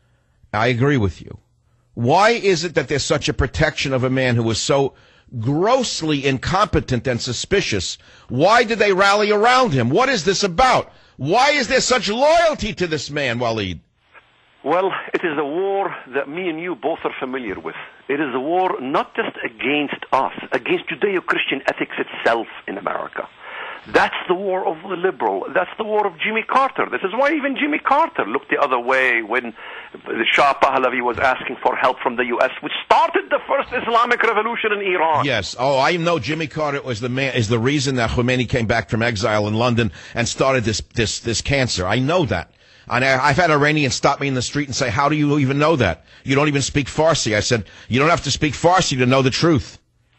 I agree with you. Why is it that there's such a protection of a man who is so grossly incompetent and suspicious? Why did they rally around him? What is this about? Why is there such loyalty to this man, Waleed? Well, it is a war that me and you both are familiar with. It is a war not just against us, against Judeo-Christian ethics itself in America. That's the war of the liberal. That's the war of Jimmy Carter. This is why even Jimmy Carter looked the other way when the Shah Pahlavi was asking for help from the U S, which started the first Islamic revolution in Iran. Yes. Oh, I know Jimmy Carter was the man, is the reason that Khomeini came back from exile in London and started this, this, this cancer. I know that. And I, I've had Iranians stop me in the street and say, how do you even know that? You don't even speak Farsi. I said, you don't have to speak Farsi to know the truth.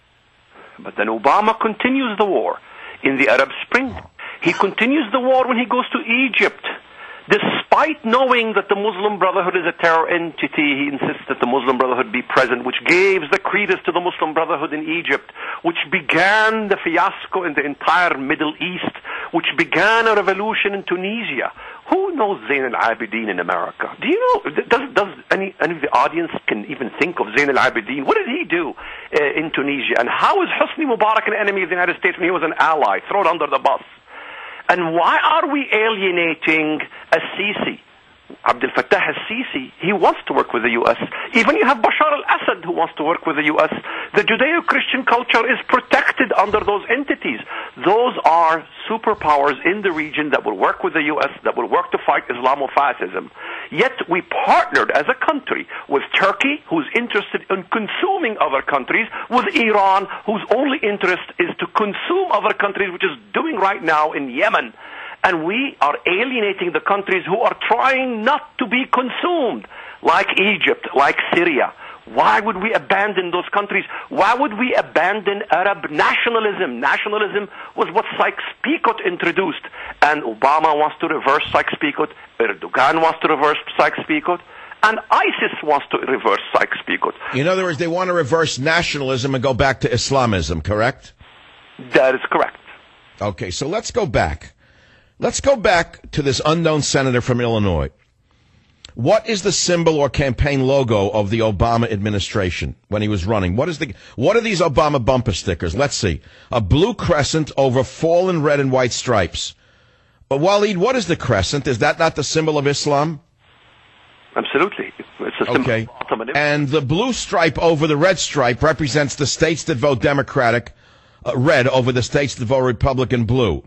But then Obama continues the war in the Arab Spring. He continues the war when he goes to Egypt. Despite knowing that the Muslim Brotherhood is a terror entity, he insists that the Muslim Brotherhood be present, which gave the credence to the Muslim Brotherhood in Egypt, which began the fiasco in the entire Middle East, which began a revolution in Tunisia. Who knows Zayn al-Abidin in America? Do you know, does, does any, any of the audience can even think of Zayn al-Abidin? What did he do uh, in Tunisia? And how is Hosni Mubarak an enemy of the United States when he was an ally, thrown under the bus? And why are we alienating al-Sisi? Abdel Fattah al-Sisi, he wants to work with the U S. Even you have Bashar al-Assad who wants to work with the U S. The Judeo-Christian culture is protected under those entities. Those are superpowers in the region that will work with the U S, that will work to fight Islamofascism. Yet we partnered as a country with Turkey, who's interested in consuming other countries, with Iran, whose only interest is to consume other countries, which is doing right now in Yemen. And we are alienating the countries who are trying not to be consumed, like Egypt, like Syria. Why would we abandon those countries? Why would we abandon Arab nationalism? Nationalism was what Sykes-Picot introduced. And Obama wants to reverse Sykes-Picot. Erdogan wants to reverse Sykes-Picot. And ISIS wants to reverse Sykes-Picot. In other words, they want to reverse nationalism and go back to Islamism, correct? That is correct. Okay, so let's go back. Let's go back to this unknown senator from Illinois. What is the symbol or campaign logo of the Obama administration when he was running? What is the, what are these Obama bumper stickers? Let's see. A blue crescent over fallen red and white stripes. But Waleed, what is the crescent? Is that not the symbol of Islam? Absolutely. It's a symbol okay. of Ottoman Empire. And the blue stripe over the red stripe represents the states that vote Democratic, uh, red over the states that vote Republican, blue.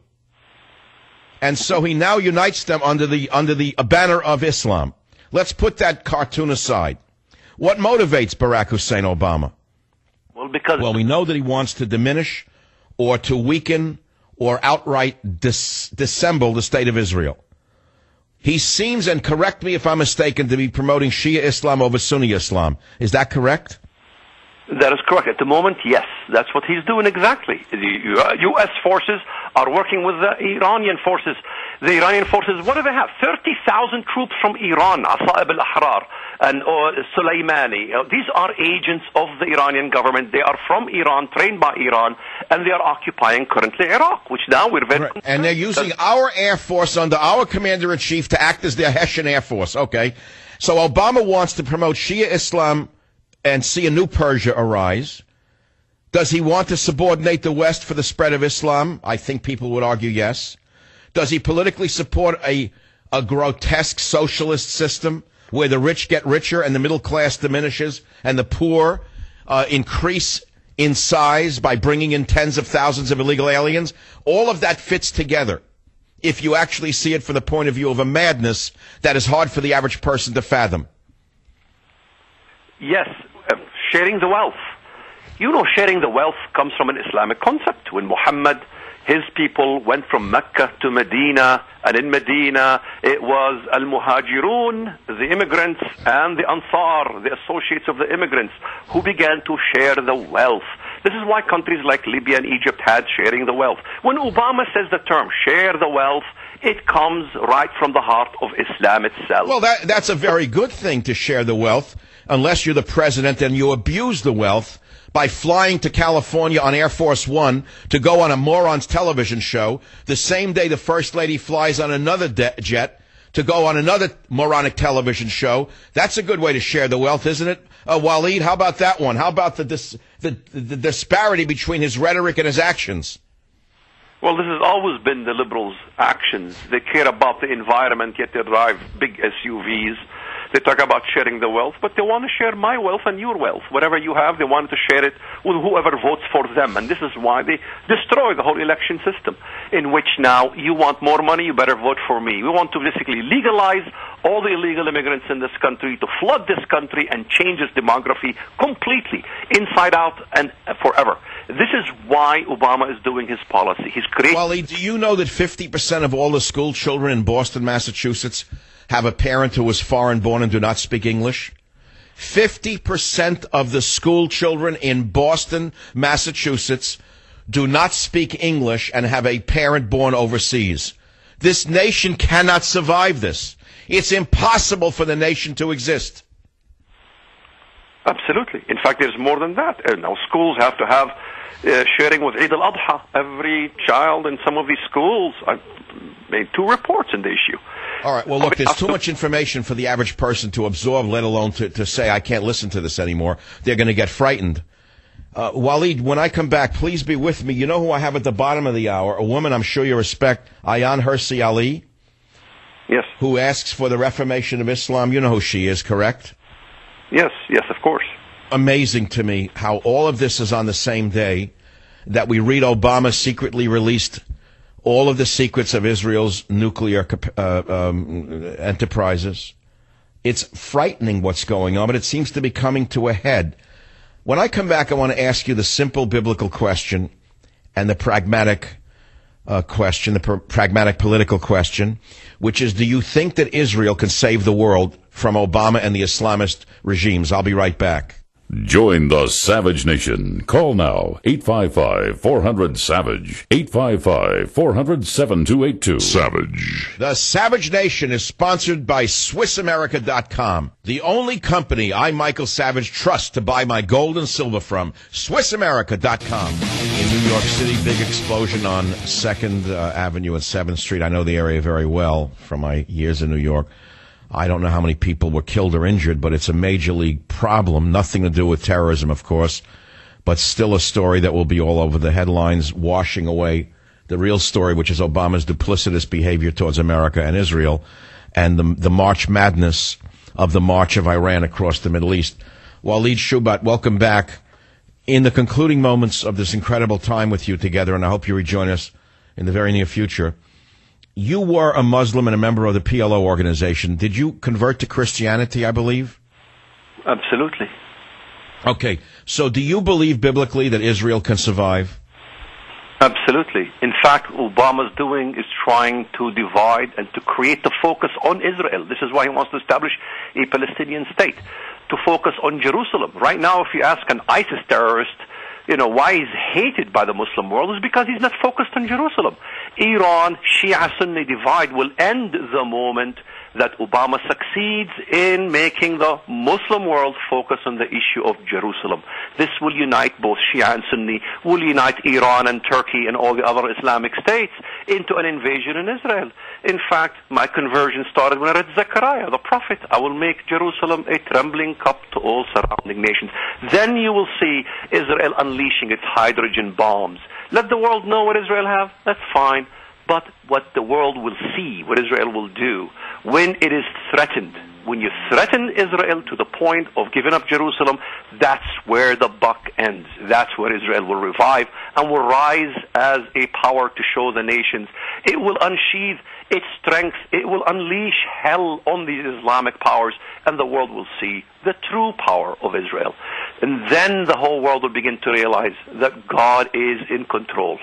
And so he now unites them under the under the banner of Islam. Let's put that cartoon aside. What motivates Barack Hussein Obama? Well, because well, we know that he wants to diminish or to weaken or outright dis- dissemble the state of Israel. He seems, and correct me if I'm mistaken, to be promoting Shia Islam over Sunni Islam. Is that correct? That is correct. At the moment, yes. That's what he's doing exactly. The U S forces are working with the Iranian forces. The Iranian forces, what do they have? thirty thousand troops from Iran, Asa'ib al-Ahrar and uh, Soleimani. Uh, these are agents of the Iranian government. They are from Iran, trained by Iran, and they are occupying currently Iraq, which now we're very... Right. And they're using our Air Force under our Commander-in-Chief to act as their Hessian Air Force. Okay. So Obama wants to promote Shia Islam and see a new Persia arise. Does he want to subordinate the West for the spread of Islam? I think people would argue yes. Does he politically support a, a grotesque socialist system where the rich get richer and the middle class diminishes and the poor uh, increase in size by bringing in tens of thousands of illegal aliens? All of that fits together if you actually see it from the point of view of a madness that is hard for the average person to fathom. Yes. Uh, sharing the wealth. You know, sharing the wealth comes from an Islamic concept. When Muhammad, his people went from Mecca to Medina, and in Medina it was al-Muhajirun, the immigrants, and the Ansar, the associates of the immigrants, who began to share the wealth. This is why countries like Libya and Egypt had sharing the wealth. When Obama says the term share the wealth, it comes right from the heart of Islam itself. Well, that, that's a very good thing to share the wealth, unless you're the president and you abuse the wealth by flying to California on Air Force One to go on a moron's television show the same day the First Lady flies on another de- jet to go on another moronic television show. That's a good way to share the wealth, isn't it? Uh, Waleed, how about that one? How about the, dis- the, the disparity between his rhetoric and his actions? Well, this has always been the liberals' actions. They care about the environment, yet they drive big S U Vs. They talk about sharing the wealth, but they want to share my wealth and your wealth. Whatever you have, they want to share it with whoever votes for them. And this is why they destroy the whole election system, in which now you want more money, you better vote for me. We want to basically legalize all the illegal immigrants in this country, to flood this country and change its demography completely, inside out and forever. This is why Obama is doing his policy. He's creating... Wally, do you know that fifty percent of all the school children in Boston, Massachusetts have a parent who was foreign born and do not speak English? fifty percent of the school children in Boston, Massachusetts do not speak English and have a parent born overseas. This nation cannot survive this. It's impossible for the nation to exist. Absolutely. In fact, there's more than that. Uh, now, schools have to have uh, sharing with Eid al-Adha. Every child in some of these schools, I made two reports in the issue. All right. Well, look, there's too much information for the average person to absorb, let alone to, to say, I can't listen to this anymore. They're going to get frightened. Uh, Waleed, when I come back, please be with me. You know who I have at the bottom of the hour? A woman I'm sure you respect, Ayaan Hirsi Ali. Yes. Who asks for the reformation of Islam. You know who she is, correct? Yes, yes, of course. Amazing to me how all of this is on the same day that we read Obama secretly released all of the secrets of Israel's nuclear uh, um, enterprises. It's frightening what's going on, but it seems to be coming to a head. When I come back, I want to ask you the simple biblical question and the pragmatic uh, question, the pr- pragmatic political question, which is, do you think that Israel can save the world from Obama and the Islamist regimes? I'll be right back. Join the Savage Nation. Call now, eight five five, four hundred, SAVAGE, eight five five, four hundred, seven two eight two. Savage. The Savage Nation is sponsored by Swiss America dot com, the only company I, Michael Savage, trust to buy my gold and silver from. Swiss America dot com. In New York City, big explosion on second uh, Avenue and seventh Street. I know the area very well from my years in New York. I don't know how many people were killed or injured, but it's a major league problem. Nothing to do with terrorism, of course, but still a story that will be all over the headlines, washing away the real story, which is Obama's duplicitous behavior towards America and Israel, and the, the March madness of the march of Iran across the Middle East. Waleed Shoebat, welcome back. In the concluding moments of this incredible time with you together, and I hope you rejoin us in the very near future, you were a Muslim and a member of the P L O organization. Did you convert to Christianity, I believe? Absolutely. Okay. So do you believe biblically that Israel can survive? Absolutely. In fact, Obama's doing is trying to divide and to create the focus on Israel. This is why he wants to establish a Palestinian state. to focus on Jerusalem. Right now, if you ask an ISIS terrorist, you know, why he's hated by the Muslim world, is because he's not focused on Jerusalem. Iran, Shia-Sunni divide will end the moment that Obama succeeds in making the Muslim world focus on the issue of Jerusalem. This will unite both Shia and Sunni, will unite Iran and Turkey and all the other Islamic states into an invasion in Israel. In fact, my conversion started when I read Zechariah, the prophet. I will make Jerusalem a trembling cup to all surrounding nations. Then you will see Israel unleashing its hydrogen bombs. Let the world know what Israel have, that's fine. But what the world will see, what Israel will do, when it is threatened, when you threaten Israel to the point of giving up Jerusalem, that's where the buck ends. That's where Israel will revive and will rise as a power to show the nations. It will unsheath its strength. It will unleash hell on these Islamic powers, and the world will see the true power of Israel. And then the whole world will begin to realize that God is in control.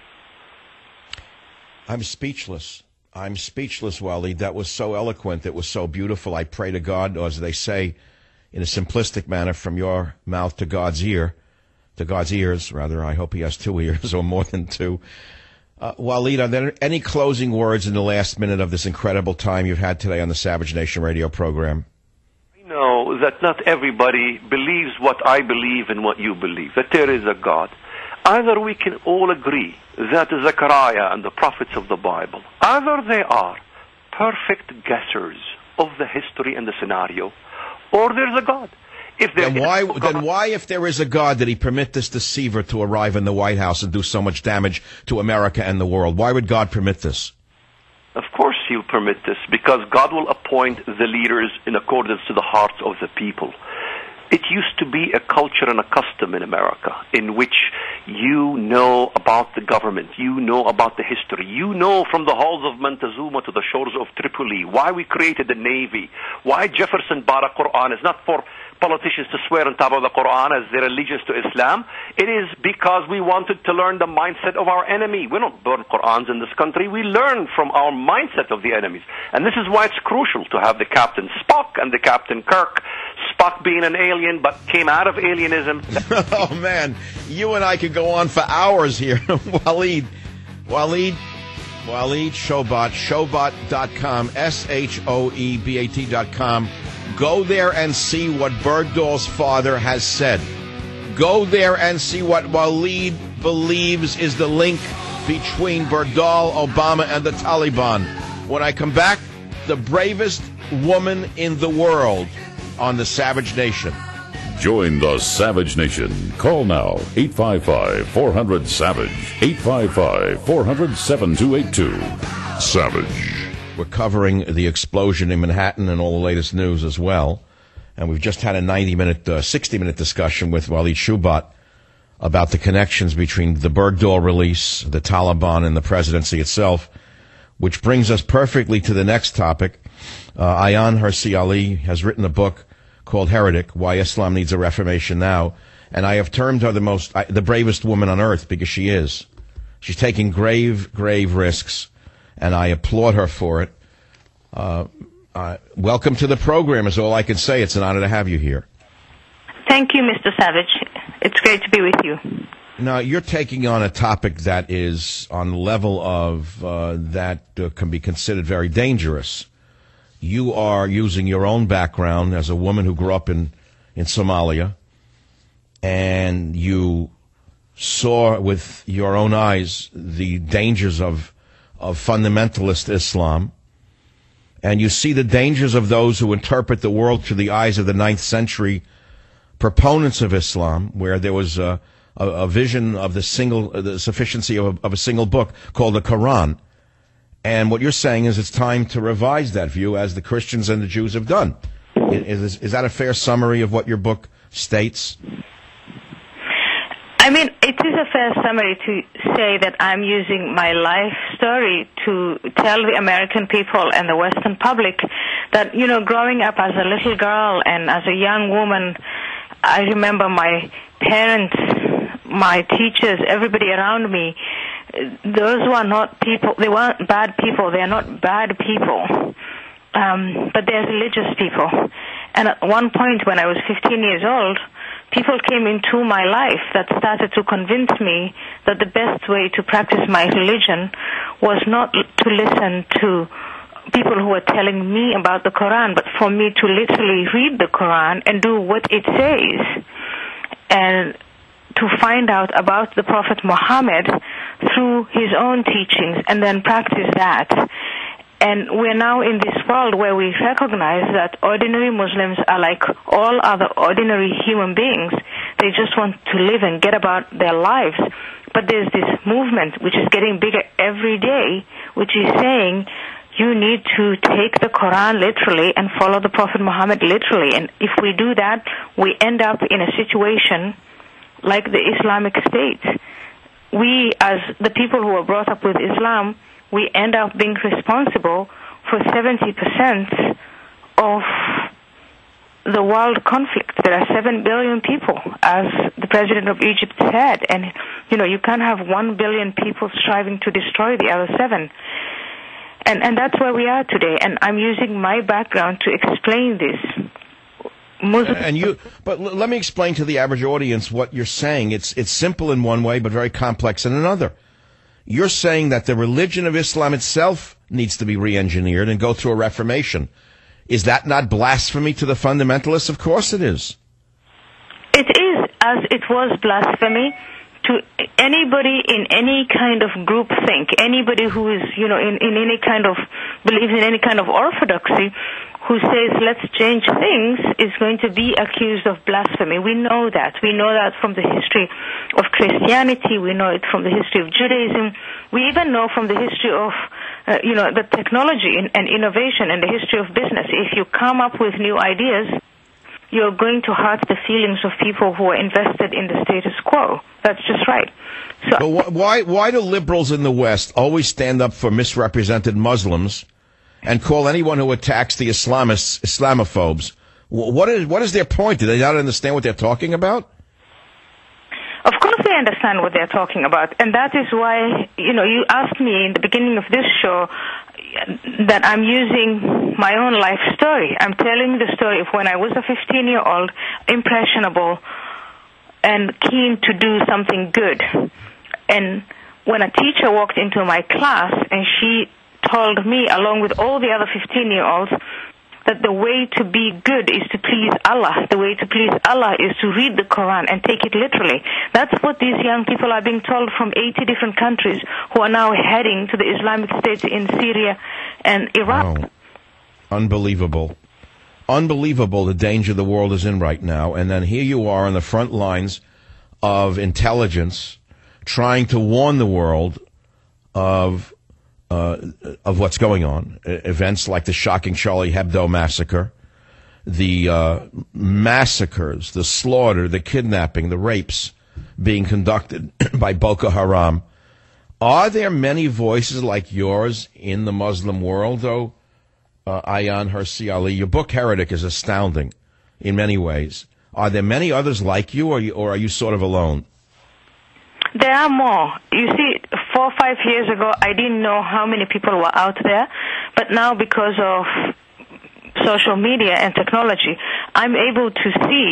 I'm speechless. I'm speechless, Waleed. That was so eloquent. It was so beautiful. I pray to God, or as they say in a simplistic manner, from your mouth to God's ear, to God's ears, rather. I hope he has two ears or more than two. Uh, Waleed, are there any closing words in the last minute of this incredible time you've had today on the Savage Nation radio program? I know that not everybody believes what I believe and what you believe, that there is a God. Either we can all agree that Zechariah and the prophets of the Bible, either they are perfect guessers of the history and the scenario, or there's a God. If there then why, no God, then why, if there is a God, did he permit this deceiver to arrive in the White House and do so much damage to America and the world? Why would God permit this? Of course he'll permit this, because God will appoint the leaders in accordance to the hearts of the people. It used to be a culture and a custom in America in which you know about the government, you know about the history, you know from the halls of Montezuma to the shores of Tripoli why we created the Navy, why Jefferson bought a Quran. It's not for politicians to swear on top of the Quran as their allegiance to Islam. It is because we wanted to learn the mindset of our enemy. We don't burn Qurans in this country. We learn from our mindset of the enemies. And this is why it's crucial to have the Captain Spock and the Captain Kirk. Spock being an alien but came out of alienism. Oh, man. You and I could go on for hours here. Waleed. Waleed. Waleed Shoebat. Shoebat dot com. S H O E B A T dot com. Go there and see what Bergdahl's father has said. Go there and see what Waleed believes is the link between Bergdahl, Obama, and the Taliban. When I come back, the bravest woman in the world on the Savage Nation. Join the Savage Nation. Call now, eight five five, four hundred, SAVAGE, eight five five, four hundred, seven two eight two. Savage. We're covering the explosion in Manhattan and all the latest news as well. And we've just had a ninety-minute, uh, sixty-minute discussion with Waleed Shoebat about the connections between the Bergdahl release, the Taliban, and the presidency itself, which brings us perfectly to the next topic. Uh, Ayaan Hirsi Ali has written a book called Heretic, Why Islam Needs a Reformation Now. And I have termed her the most, uh, the bravest woman on earth, because she is. She's taking grave, grave risks, and I applaud her for it. Uh, uh, welcome to the program is all I can say. It's an honor to have you here. Thank you, Mister Savage. It's great to be with you. Now, you're taking on a topic that is on the level of uh, that uh, can be considered very dangerous. You are using your own background as a woman who grew up in, in Somalia, and you saw with your own eyes the dangers of of fundamentalist Islam, and you see the dangers of those who interpret the world through the eyes of the ninth century proponents of Islam, where there was a, a, a vision of the single, the sufficiency of a, of a single book called the Quran. And what you're saying is it's time to revise that view, as the Christians and the Jews have done. Is, is that a fair summary of what your book states? I mean, it is a fair summary to say that I'm using my life story to tell the American people and the Western public that, you know, growing up as a little girl and as a young woman, I remember my parents, my teachers, everybody around me, those were not people, they weren't bad people, they are not bad people, um, but they're religious people. And at one point when I was fifteen years old, people came into my life that started to convince me that the best way to practice my religion was not to listen to people who were telling me about the Quran, but for me to literally read the Quran and do what it says, and to find out about the Prophet Muhammad through his own teachings and then practice that. And we're now in this world where we recognize that ordinary Muslims are like all other ordinary human beings. They just want to live and get about their lives. But there's this movement which is getting bigger every day, which is saying you need to take the Quran literally and follow the Prophet Muhammad literally. And if we do that, we end up in a situation like the Islamic State. We, as the people who are brought up with Islam, we end up being responsible for seventy percent of the world conflict. There are seven billion people, as the president of Egypt said, and, you know, you can't have one billion people striving to destroy the other seven. And, and that's where we are today, and I'm using my background to explain this. Muslim and you, but l- let me explain to the average audience what you're saying. It's it's simple in one way, but very complex in another. You're saying that the religion of Islam itself needs to be re-engineered and go through a reformation. Is that not blasphemy to the fundamentalists? Of course it is. It is, as it was blasphemy to anybody in any kind of groupthink, anybody who is, you know, in, in any kind of, believes in any kind of orthodoxy, who says let's change things, is going to be accused of blasphemy. We know that. We know that from the history of Christianity. We know it from the history of Judaism. We even know from the history of, uh, you know, the technology and, and innovation and the history of business. If you come up with new ideas, you're going to hurt the feelings of people who are invested in the status quo. That's just right. So, but wh- why why do liberals in the West always stand up for misrepresented Muslims and call anyone who attacks the Islamists Islamophobes? What is what is their point? Do they not understand what they're talking about? Of course they understand what they're talking about, and that is why, you know, you asked me in the beginning of this show that I'm using my own life story. I'm telling the story of when I was a fifteen-year-old, impressionable, and keen to do something good. And when a teacher walked into my class and she told me, along with all the other fifteen-year-olds, that the way to be good is to please Allah. The way to please Allah is to read the Quran and take it literally. That's what these young people are being told from eighty different countries who are now heading to the Islamic State in Syria and Iraq. Wow. Unbelievable. Unbelievable the danger the world is in right now. And then here you are on the front lines of intelligence trying to warn the world of Uh, of what's going on. Uh, events like the shocking Charlie Hebdo massacre, the uh, massacres, the slaughter, the kidnapping, the rapes being conducted by Boko Haram. Are there many voices like yours in the Muslim world, though, uh, Ayaan Hirsi Ali? Your book, Heretic, is astounding in many ways. Are there many others like you, or, you, or are you sort of alone? There are more. You see, four or five years ago, I didn't know how many people were out there, but now because of social media and technology, I'm able to see,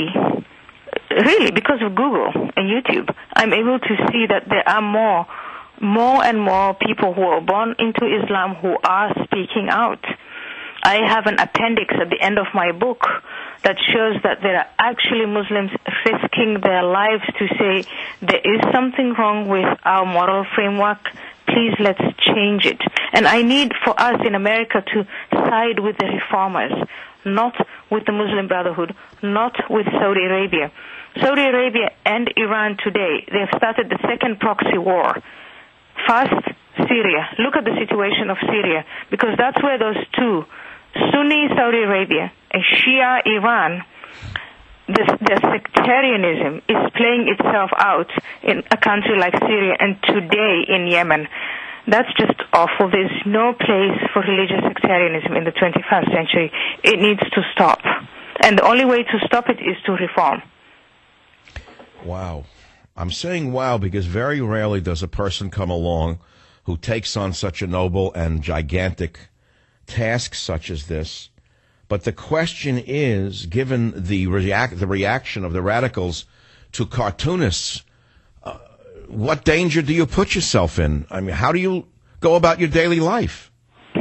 really because of Google and YouTube, I'm able to see that there are more, more and more people who are born into Islam who are speaking out. I have an appendix at the end of my book that shows that there are actually Muslims risking their lives to say there is something wrong with our moral framework. Please, let's change it. And I need for us in America to side with the reformers, not with the Muslim Brotherhood, not with Saudi Arabia. Saudi Arabia and Iran today, they have started the second proxy war. First, Syria. Look at the situation of Syria, because that's where those two, Sunni Saudi Arabia and Shia Iran, the, the sectarianism is playing itself out in a country like Syria and today in Yemen. That's just awful. There's no place for religious sectarianism in the twenty-first century. It needs to stop. And the only way to stop it is to reform. Wow. I'm saying wow because very rarely does a person come along who takes on such a noble and gigantic task such as this, But the question is, given the react the reaction of the radicals to cartoonists, uh, what danger do you put yourself in? I mean, how do you go about your daily life?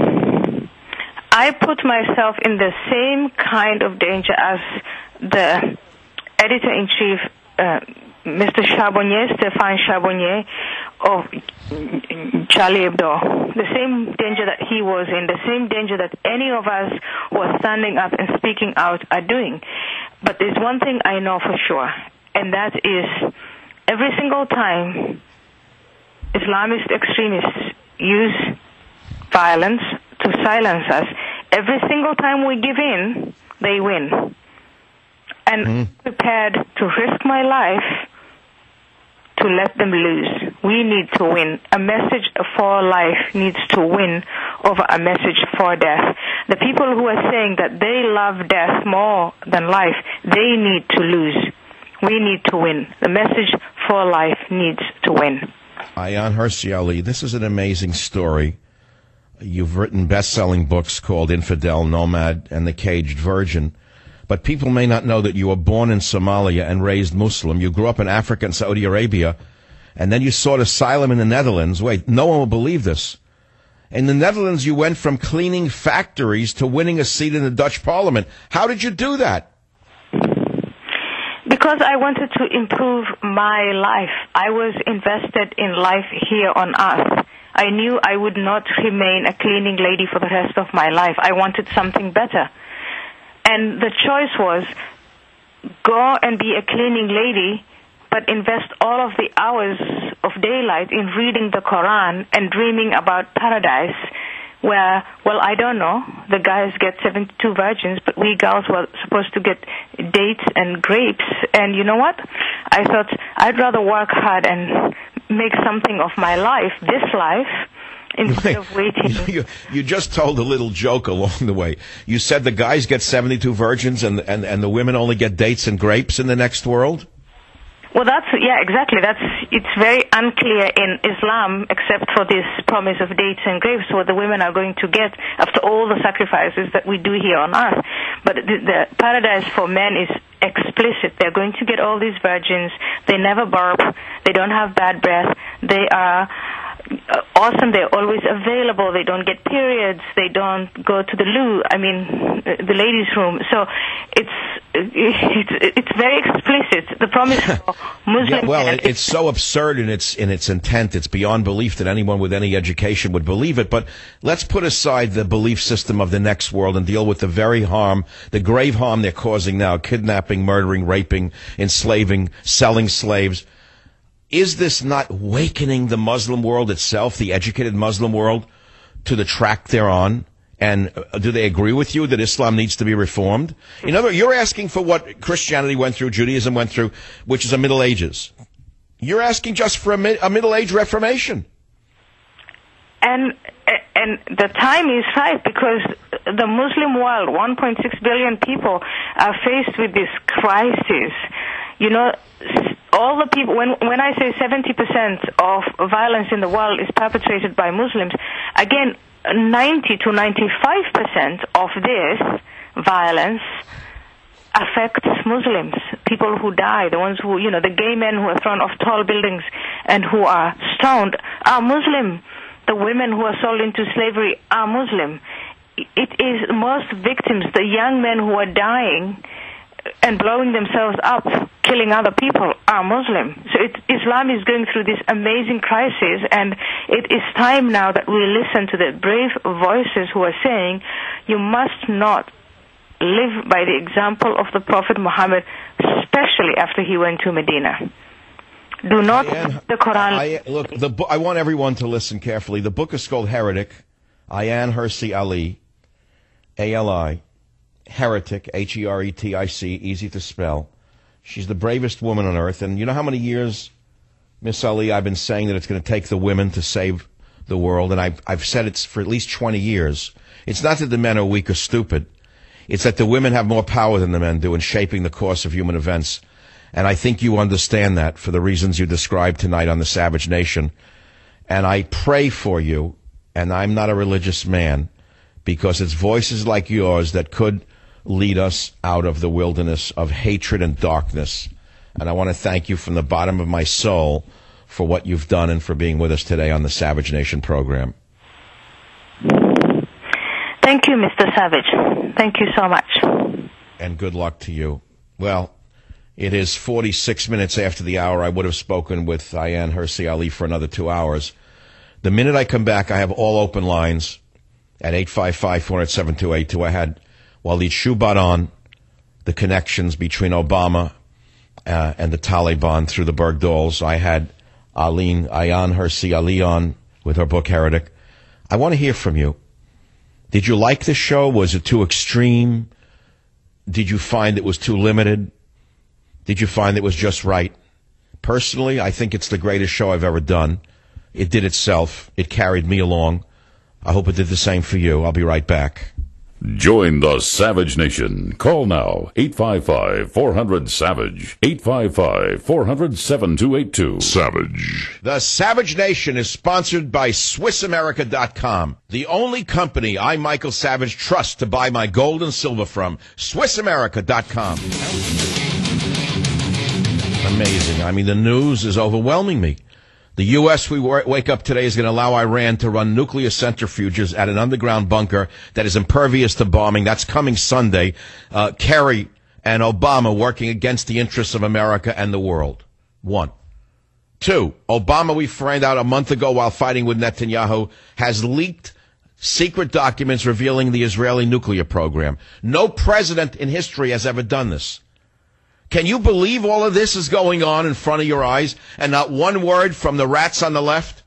I put myself in the same kind of danger as the editor-in-chief, uh, Mister Charbonnier, Stéphane Charbonnier, of Charlie Hebdo. The same danger that he was in, the same danger that any of us who are standing up and speaking out are doing. But there's one thing I know for sure, and that is every single time Islamist extremists use violence to silence us, every single time we give in, they win. And mm. I'm prepared to risk my life to let them lose. We need to win. A message for life needs to win over a message for death. The people who are saying that they love death more than life, they need to lose. We need to win. The message for life needs to win. Ayaan Hirsi Ali, this is an amazing story. You've written best-selling books called Infidel, Nomad, and The Caged Virgin. But people may not know that you were born in Somalia and raised Muslim. You grew up in Africa and Saudi Arabia, and then you sought asylum in the Netherlands. Wait, no one will believe this. In the Netherlands, you went from cleaning factories to winning a seat in the Dutch parliament. How did you do that? Because I wanted to improve my life. I was invested in life here on earth. I knew I would not remain a cleaning lady for the rest of my life. I wanted something better. And the choice was go and be a cleaning lady, but invest all of the hours of daylight in reading the Quran and dreaming about paradise, where, well, I don't know, the guys get seventy-two virgins, but we girls were supposed to get dates and grapes. And you know what? I thought I'd rather work hard and make something of my life, this life, instead of waiting. You, you just told a little joke along the way. You said the guys get seventy-two virgins and, and, and the women only get dates and grapes in the next world? Well, that's, yeah, exactly. That's, it's very unclear in Islam, except for this promise of dates and grapes, what the women are going to get after all the sacrifices that we do here on earth. But the, the paradise for men is explicit. They're going to get all these virgins. They never burp. They don't have bad breath. They are awesome. They're always available. They don't get periods. They don't go to the loo. I mean, the ladies' room. So it's it's it's very explicit. The promise for Muslims. Yeah, well, it, it's so absurd in its in its intent. It's beyond belief that anyone with any education would believe it. But let's put aside the belief system of the next world and deal with the very harm, the grave harm they're causing now: kidnapping, murdering, raping, enslaving, selling slaves. Is this not wakening the Muslim world itself, the educated Muslim world, to the track they're on? And do they agree with you that Islam needs to be reformed? In other words, you're asking for what Christianity went through, Judaism went through, which is the Middle Ages. You're asking just for a, a Middle Age Reformation. And and the time is right, because the Muslim world, one point six billion people, are faced with this crisis. You know, all the people, when when I say seventy percent of violence in the world is perpetrated by Muslims, again, ninety to ninety-five percent of this violence affects Muslims, people who die, the ones who, you know, the gay men who are thrown off tall buildings and who are stoned are Muslim. The women who are sold into slavery are Muslim. It is most victims, the young men who are dying and blowing themselves up, killing other people, are Muslim. So it, Islam is going through this amazing crisis, and it is time now that we listen to the brave voices who are saying, you must not live by the example of the Prophet Muhammad, especially after he went to Medina. Do not Ayaan, the Quran. I, look, the, I want everyone to listen carefully. The book is called Heretic. Ayaan Hirsi Ali, A L I, Heretic, H E R E T I C, easy to spell. She's the bravest woman on earth. And you know how many years, Miss Ali, I've been saying that it's going to take the women to save the world? And I've, I've said it's for at least twenty years. It's not that the men are weak or stupid. It's that the women have more power than the men do in shaping the course of human events. And I think you understand that for the reasons you described tonight on The Savage Nation. And I pray for you, and I'm not a religious man, because it's voices like yours that could lead us out of the wilderness of hatred and darkness. And I want to thank you from the bottom of my soul for what you've done and for being with us today on the Savage Nation program. Thank you, Mister Savage. Thank you so much. And good luck to you. Well, it is forty-six minutes after the hour. I would have spoken with Ayaan Hirsi Ali for another two hours. The minute I come back, I have all open lines at eight five five, four zero seven, two eight two. I had Walid Shoebat on, the connections between Obama uh, and the Taliban through the Bergdahls. I had Aline, Ayaan Hirsi Ali on with her book Heretic. I want to hear from you. Did you like the show? Was it too extreme? Did you find it was too limited? Did you find it was just right? Personally, I think it's the greatest show I've ever done. It did itself. It carried me along. I hope it did the same for you. I'll be right back. Join the Savage Nation. Call now, eight five five, four hundred, SAVAGE, eight five five, four hundred, seven two eight two. Savage. The Savage Nation is sponsored by Swiss America dot com, the only company I, Michael Savage, trust to buy my gold and silver from. Swiss America dot com. Amazing. I mean, the news is overwhelming me. The U S, we wake up today, is going to allow Iran to run nuclear centrifuges at an underground bunker that is impervious to bombing. That's coming Sunday. Uh, Kerry and Obama working against the interests of America and the world. One. Two, Obama, we found out a month ago while fighting with Netanyahu, has leaked secret documents revealing the Israeli nuclear program. No president in history has ever done this. Can you believe all of this is going on in front of your eyes and not one word from the rats on the left?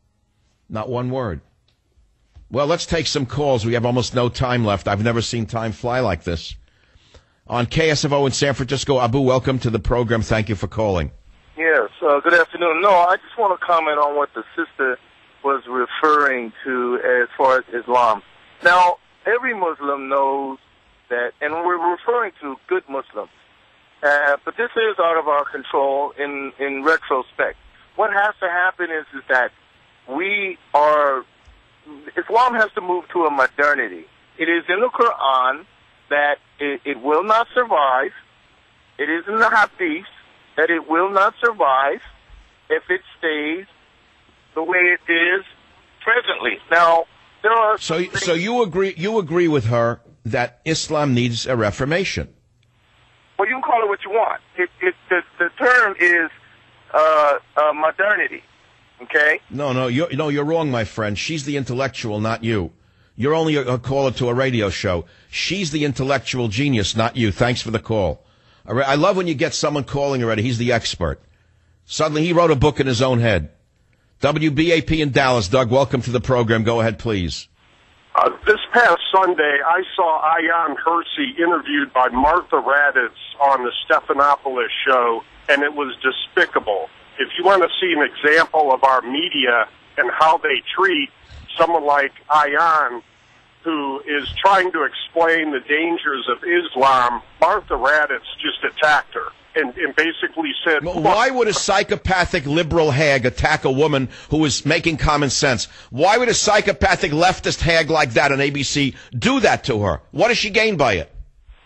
Not one word. Well, let's take some calls. We have almost no time left. I've never seen time fly like this. On K S F O in San Francisco, Abu, welcome to the program. Thank you for calling. Yes, uh, good afternoon. No, I just want to comment on what the sister was referring to as far as Islam. Now, every Muslim knows that, and we're referring to good Muslims. Uh, but this is out of our control in, in retrospect. What has to happen is, is that we are, Islam has to move to a modernity. It is in the Quran that it, it will not survive. It is in the Hadith that it will not survive if it stays the way it is presently. Now, there are... So, so you agree, you agree with her that Islam needs a reformation? Well, you can call it what you want. It, it, the, the term is uh, uh, modernity, okay? No, no, you're, no, you're wrong, my friend. She's the intellectual, not you. You're only a, a caller to a radio show. She's the intellectual genius, not you. Thanks for the call. I love when you get someone calling already. He's the expert. Suddenly he wrote a book in his own head. W B A P in Dallas. Doug, welcome to the program. Go ahead, please. Uh, this past Sunday, I saw Ayaan Hirsi interviewed by Martha Raddatz on the Stephanopoulos show, and it was despicable. If you want to see an example of our media and how they treat someone like Ayaan, who is trying to explain the dangers of Islam, Martha Raddatz just attacked her. And, and basically said... Well, why would a psychopathic liberal hag attack a woman who is making common sense? Why would a psychopathic leftist hag like that on A B C do that to her? What does she gain by it?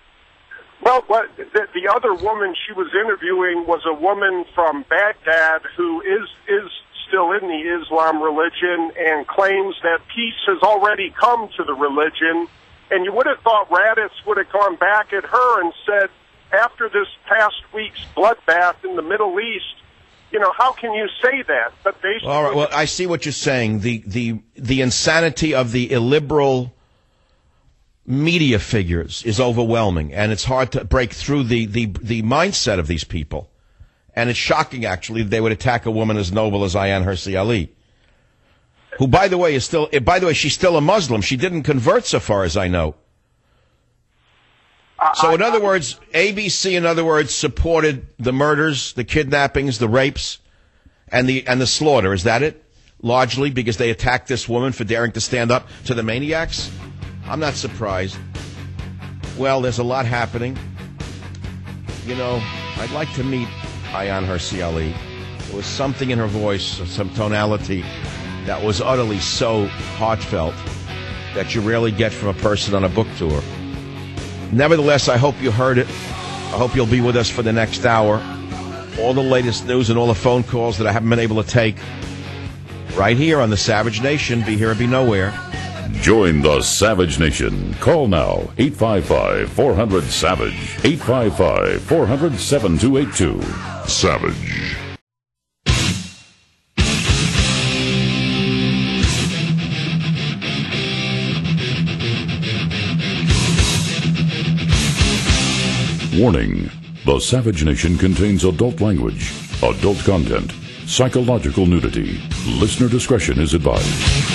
Well, what, the, the other woman she was interviewing was a woman from Baghdad who is, is still in the Islam religion and claims that peace has already come to the religion. And you would have thought Raddatz would have gone back at her and said, after this past week's bloodbath in the Middle East, you know, how can you say that? But basically, all right, well, I see what you're saying. The the the insanity of the illiberal media figures is overwhelming, and it's hard to break through the the the mindset of these people. And it's shocking, actually, that they would attack a woman as noble as Ayaan Hirsi Ali, who, by the way, is still by the way, she's still a Muslim. She didn't convert, so far as I know. So, in other words, A B C, in other words, supported the murders, the kidnappings, the rapes, and the and the slaughter. Is that it? Largely because they attacked this woman for daring to stand up to the maniacs? I'm not surprised. Well, there's a lot happening. You know, I'd like to meet Ayaan Hirsi Ali. There was something in her voice, some tonality, that was utterly so heartfelt that you rarely get from a person on a book tour. Nevertheless, I hope you heard it. I hope you'll be with us for the next hour. All the latest news and all the phone calls that I haven't been able to take right here on the Savage Nation. Be here or be nowhere. Join the Savage Nation. Call now, eight five five, four hundred, SAVAGE, eight five five, four hundred, seven two eight two. Savage. Warning. The Savage Nation contains adult language, adult content, psychological nudity. Listener discretion is advised.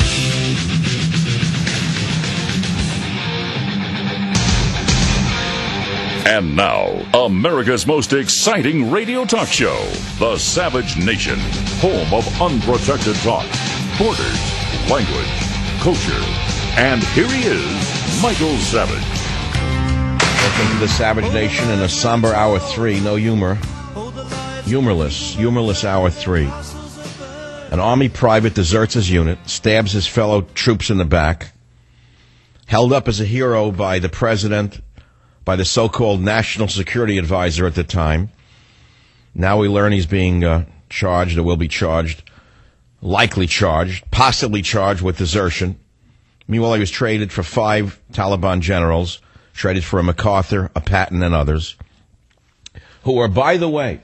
And now, America's most exciting radio talk show, The Savage Nation, home of unprotected talk, borders, language, culture. And here he is, Michael Savage. Welcome to the Savage Nation in a somber hour three. No humor. Humorless. Humorless hour three. An Army private deserts his unit, stabs his fellow troops in the back, held up as a hero by the president, by the so-called National Security Advisor at the time. Now we learn he's being uh, charged, or will be charged, likely charged, possibly charged with desertion. Meanwhile, he was traded for five Taliban generals, traded for a MacArthur, a Patton, and others, who are, by the way,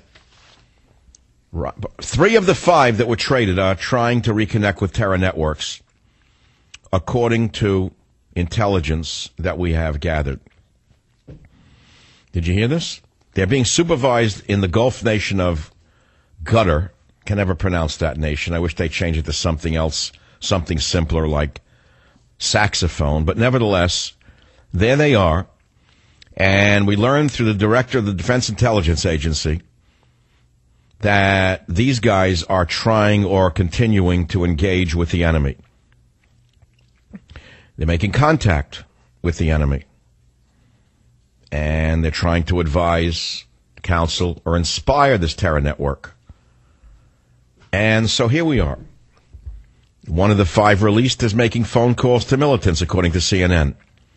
three of the five that were traded are trying to reconnect with terror networks, according to intelligence that we have gathered. Did you hear this? They're being supervised in the Gulf nation of Qatar. Can never pronounce that nation. I wish they'd change it to something else, something simpler like saxophone. But nevertheless, there they are. And we learned through the director of the Defense Intelligence Agency that these guys are trying or continuing to engage with the enemy. They're making contact with the enemy. And they're trying to advise, counsel, or inspire this terror network. And so here we are. One of the five released is making phone calls to militants, according to C N N.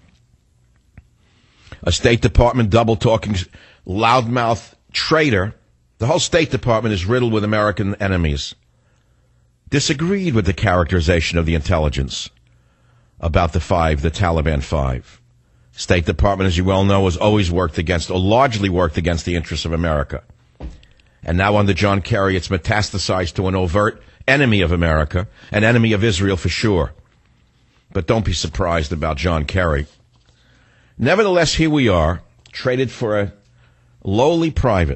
A State Department double-talking, loudmouth traitor. The whole State Department is riddled with American enemies. Disagreed with the characterization of the intelligence about the five, the Taliban five. State Department, as you well know, has always worked against, or largely worked against the interests of America. And now under John Kerry, it's metastasized to an overt enemy of America, an enemy of Israel for sure. But don't be surprised about John Kerry. Nevertheless, here we are, traded for a lowly private.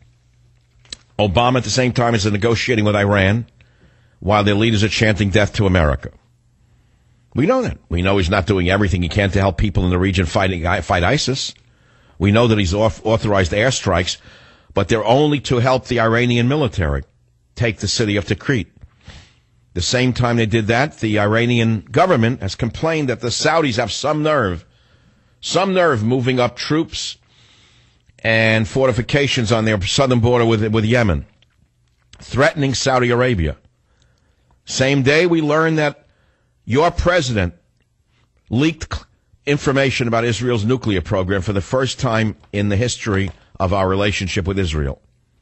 Obama at the same time is negotiating with Iran, while their leaders are chanting death to America. We know that. We know he's not doing everything he can to help people in the region fighting, fight ISIS. We know that he's off, authorized airstrikes, but they're only to help the Iranian military take the city of Tikrit. The same time they did that, the Iranian government has complained that the Saudis have some nerve, some nerve moving up troops and fortifications on their southern border with, with Yemen, threatening Saudi Arabia. Same day we learned that your president leaked information about Israel's nuclear program for the first time in the history of our relationship with Israel.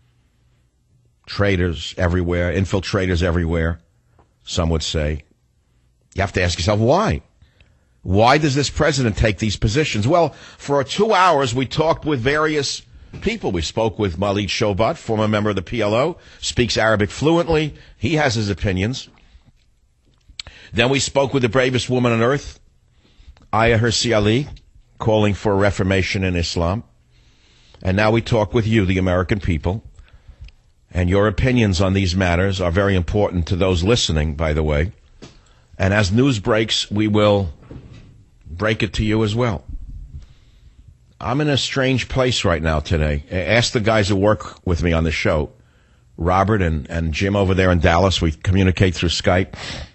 Traitors everywhere, infiltrators everywhere, some would say. You have to ask yourself, why? Why does this president take these positions? Well, for two hours we talked with various people. We spoke with Malik Shobat, former member of the P L O, speaks Arabic fluently. He has his opinions. Then we spoke with the bravest woman on earth, Aya Hirsi Ali, calling for a reformation in Islam. And now we talk with you, the American people. And your opinions on these matters are very important to those listening, by the way. And as news breaks, we will break it to you as well. I'm in a strange place right now today. Ask the guys who work with me on the show, Robert and, and Jim over there in Dallas. We communicate through Skype.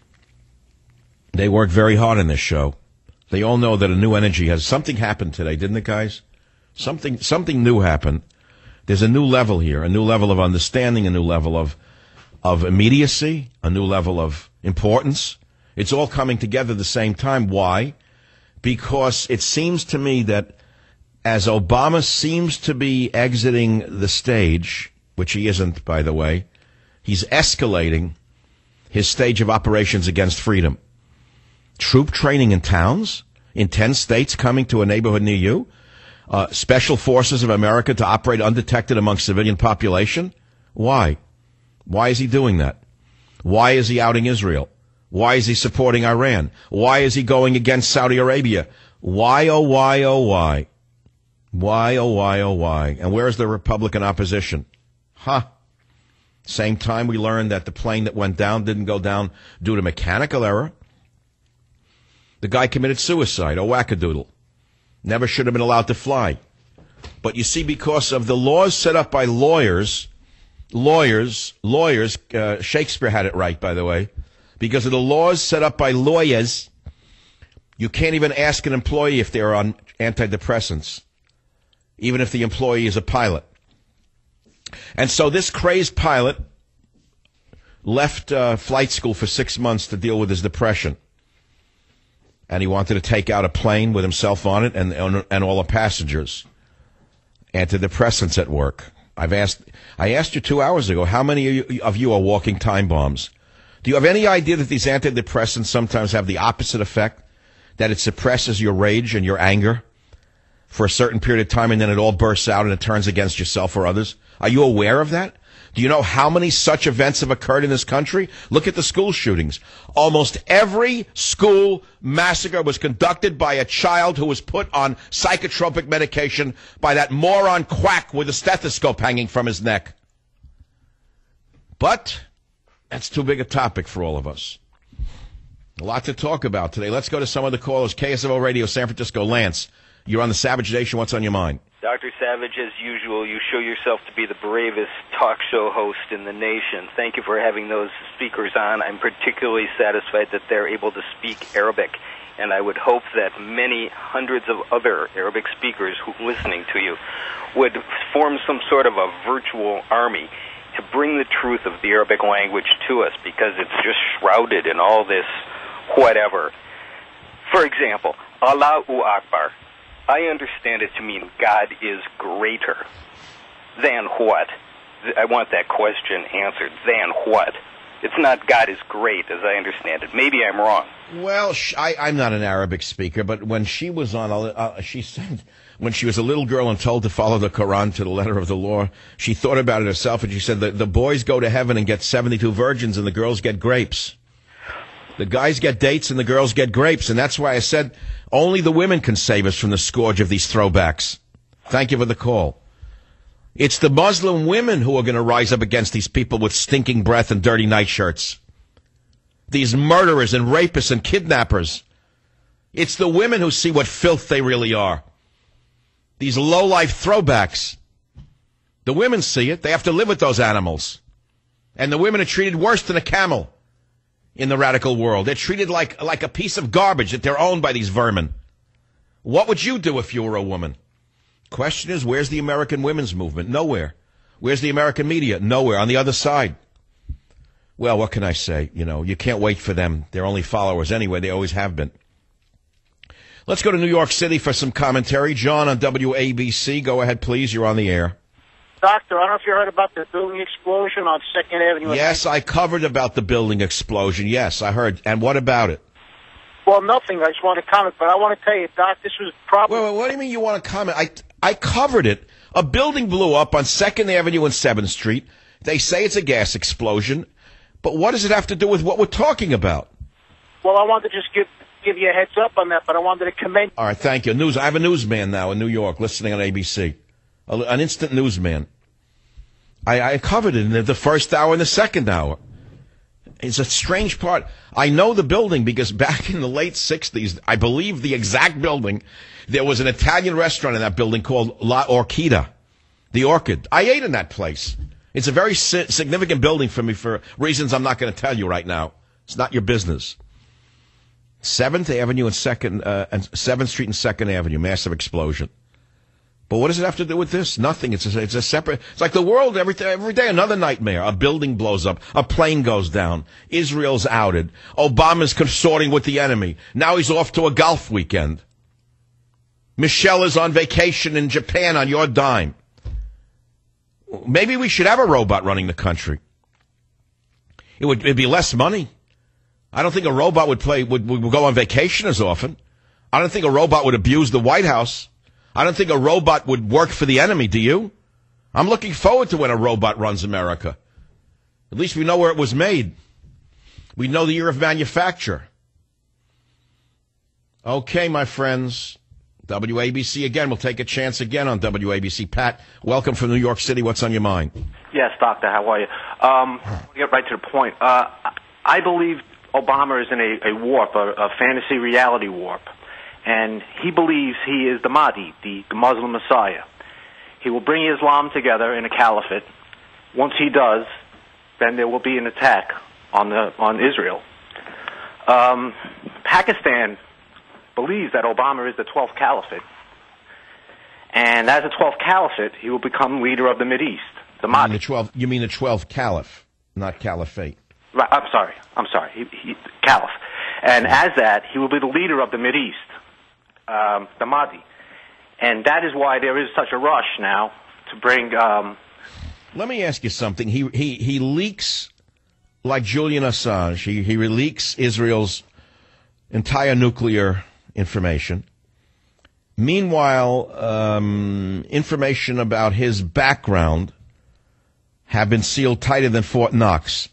They work very hard on this show. They all know that a new energy has... Something happened today, didn't it, guys? Something something new happened. There's a new level here, a new level of understanding, a new level of of immediacy, a new level of importance. It's all coming together at the same time. Why? Because it seems to me that as Obama seems to be exiting the stage, which he isn't, by the way, he's escalating his stage of operations against freedom. Troop training in towns, in ten states coming to a neighborhood near you, uh, special forces of America to operate undetected among civilian population. Why? Why is he doing that? Why is he outing Israel? Why is he supporting Iran? Why is he going against Saudi Arabia? Why, oh, why, oh, why? Why, oh, why, oh, why? And where is the Republican opposition? Huh? Same time we learned that the plane that went down didn't go down due to mechanical error. The guy committed suicide, a wackadoodle. Never should have been allowed to fly. But you see, because of the laws set up by lawyers, lawyers, lawyers, uh, Shakespeare had it right, by the way, because of the laws set up by lawyers, you can't even ask an employee if they're on antidepressants, even if the employee is a pilot. And so this crazed pilot left uh, flight school for six months to deal with his depression. And he wanted to take out a plane with himself on it and, and all the passengers. Antidepressants at work. I've asked, I asked you two hours ago, how many of you, of you are walking time bombs? Do you have any idea that these antidepressants sometimes have the opposite effect? That it suppresses your rage and your anger for a certain period of time, and then it all bursts out and it turns against yourself or others? Are you aware of that? Do you know how many such events have occurred in this country? Look at the school shootings. Almost every school massacre was conducted by a child who was put on psychotropic medication by that moron quack with a stethoscope hanging from his neck. But that's too big a topic for all of us. A lot to talk about today. Let's go to some of the callers. K S F O Radio, San Francisco. Lance, you're on the Savage Nation. What's on your mind? Doctor Savage, as usual, you show yourself to be the bravest talk show host in the nation. Thank you for having those speakers on. I'm particularly satisfied that they're able to speak Arabic, and I would hope that many hundreds of other Arabic speakers who are listening to you would form some sort of a virtual army to bring the truth of the Arabic language to us, because it's just shrouded in all this whatever. For example, Allahu Akbar. I understand it to mean God is greater. Than what? I want that question answered. Than what? It's not God is great, as I understand it. Maybe I'm wrong. Well, sh- I, I'm not an Arabic speaker, but when she was on, uh, she said, when she was a little girl and told to follow the Quran to the letter of the law, she thought about it herself, and she said that the boys go to heaven and get seventy-two virgins, and the girls get grapes. The guys get dates and the girls get grapes, and that's why I said only the women can save us from the scourge of these throwbacks. Thank you for the call. It's the Muslim women who are going to rise up against these people with stinking breath and dirty nightshirts. These murderers and rapists and kidnappers. It's the women who see what filth they really are. These low-life throwbacks. The women see it. They have to live with those animals. And the women are treated worse than a camel. In the radical world, they're treated like like a piece of garbage that they're owned by these vermin. What would you do if you were a woman? Question is, where's the American women's movement? Nowhere. Where's the American media? Nowhere. On the other side. Well, what can I say? You know, you can't wait for them. They're only followers anyway. They always have been. Let's go to New York City for some commentary. John on W A B C. Go ahead, please. You're on the air. Doctor, I don't know if you heard about the building explosion on second Avenue. Yes, I covered about the building explosion. Yes, I heard. And what about it? Well, nothing. I just want to comment, but I want to tell you, Doc, this was probably... Wait, wait, what do you mean you want to comment? I, I covered it. A building blew up on second Avenue and seventh Street. They say it's a gas explosion. But what does it have to do with what we're talking about? Well, I wanted to just give give you a heads up on that, but I wanted to commend... All right, thank you. News. I have a newsman now in New York listening on A B C. An instant newsman. I, I covered it in the first hour and the second hour. It's a strange part. I know the building because back in the late sixties, I believe the exact building, there was an Italian restaurant in that building called La Orchida, the Orchid. I ate in that place. It's a very si- significant building for me for reasons I'm not going to tell you right now. It's not your business. seventh Avenue and second, uh, and seventh Street and second Avenue, massive explosion. But what does it have to do with this? Nothing. It's a, it's a separate... It's like the world, every, every day another nightmare. A building blows up. A plane goes down. Israel's outed. Obama's consorting with the enemy. Now he's off to a golf weekend. Michelle is on vacation in Japan on your dime. Maybe we should have a robot running the country. It would it'd be less money. I don't think a robot would play would, would go on vacation as often. I don't think a robot would abuse the White House. I don't think a robot would work for the enemy, do you? I'm looking forward to when a robot runs America. At least we know where it was made. We know the year of manufacture. Okay, my friends. W A B C again. We'll take a chance again on W A B C. Pat, welcome from New York City. What's on your mind? Yes, Doctor. How are you? Um, we'll get right to the point. Uh, I believe Obama is in a, a warp, a, a fantasy reality warp. And he believes he is the Mahdi, the Muslim Messiah. He will bring Islam together in a caliphate. Once he does, then there will be an attack on the on Israel. Um, Pakistan believes that Obama is the twelfth caliphate. And as the twelfth caliphate, he will become leader of the Mideast, the Mahdi. You mean the twelfth, you mean the twelfth caliph, not caliphate. Right, I'm sorry. I'm sorry. He, he, caliph. And as that, he will be the leader of the Mideast, um, the Mahdi. And that is why there is such a rush now to bring... Um, Let me ask you something. He he he leaks, like Julian Assange, he, he leaks Israel's entire nuclear information. Meanwhile, um, information about his background have been sealed tighter than Fort Knox.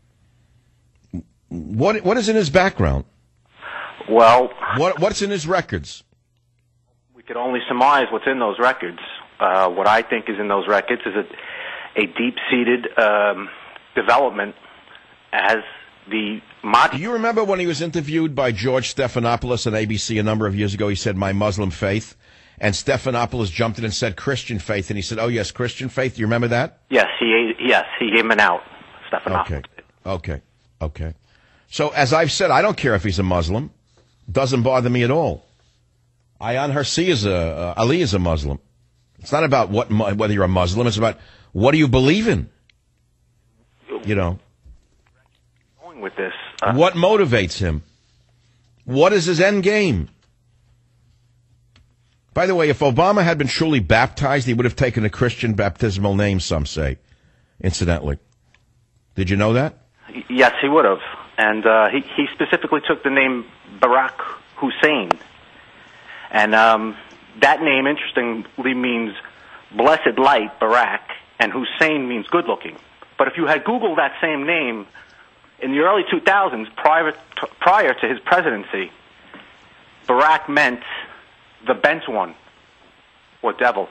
What what is in his background? Well... What what's in his records? We could only surmise what's in those records. Uh, what I think is in those records is a, a deep-seated um, development as the Mahdi. Do you remember when he was interviewed by George Stephanopoulos on A B C a number of years ago? He said, my Muslim faith. And Stephanopoulos jumped in and said Christian faith. And he said, oh, yes, Christian faith. Do you remember that? Yes, he yes he gave him an out, Stephanopoulos. Okay, okay, okay. So, as I've said, I don't care if he's a Muslim. Doesn't bother me at all. Ayaan Hirsi is a, uh, Ali is a Muslim. It's not about what whether you're a Muslim. It's about what do you believe in? You know. Going with this. Uh, what motivates him? What is his end game? By the way, if Obama had been truly baptized, he would have taken a Christian baptismal name, some say, incidentally. Did you know that? Yes, he would have. And uh, he, he specifically took the name Barack Hussein. And um, that name, interestingly, means blessed light, Barack, and Hussein means good-looking. But if you had Googled that same name in the early two thousands, prior to, prior to his presidency, Barack meant the bent one, or devil.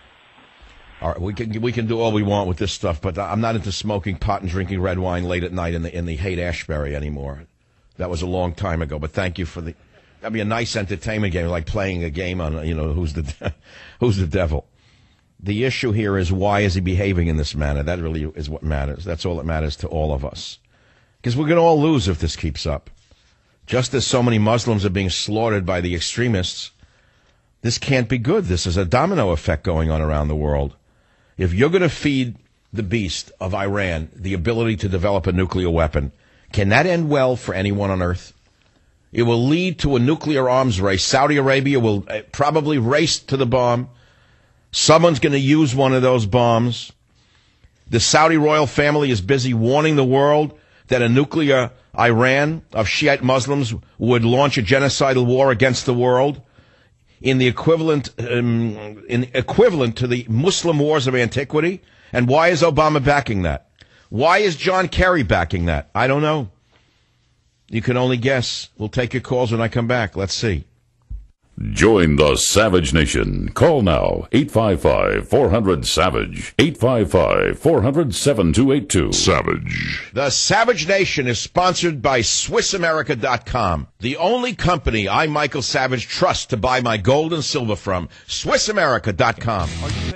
All right, we can we can do all we want with this stuff, but I'm not into smoking pot and drinking red wine late at night in the in the Haight-Ashbury anymore. That was a long time ago. But thank you for the. That'd be a nice entertainment game, like playing a game on you know who's the who's the devil. The issue here is why is he behaving in this manner? That really is what matters. That's all that matters to all of us, because we're going to all lose if this keeps up. Just as so many Muslims are being slaughtered by the extremists, this can't be good. This is a domino effect going on around the world. If you're going to feed the beast of Iran the ability to develop a nuclear weapon, can that end well for anyone on earth? It will lead to a nuclear arms race. Saudi Arabia will probably race to the bomb. Someone's going to use one of those bombs. The Saudi royal family is busy warning the world that a nuclear Iran of Shiite Muslims would launch a genocidal war against the world. In the equivalent, um, in equivalent to the Muslim wars of antiquity. And why is Obama backing that? Why is John Kerry backing that? I don't know. You can only guess. We'll take your calls when I come back. Let's see. Join the Savage Nation. Call now, eight five five, four hundred, SAVAGE, eight five five, four hundred, seven two eight two. Savage. The Savage Nation is sponsored by Swiss America dot com, the only company I, Michael Savage, trust to buy my gold and silver from. Swiss America dot com.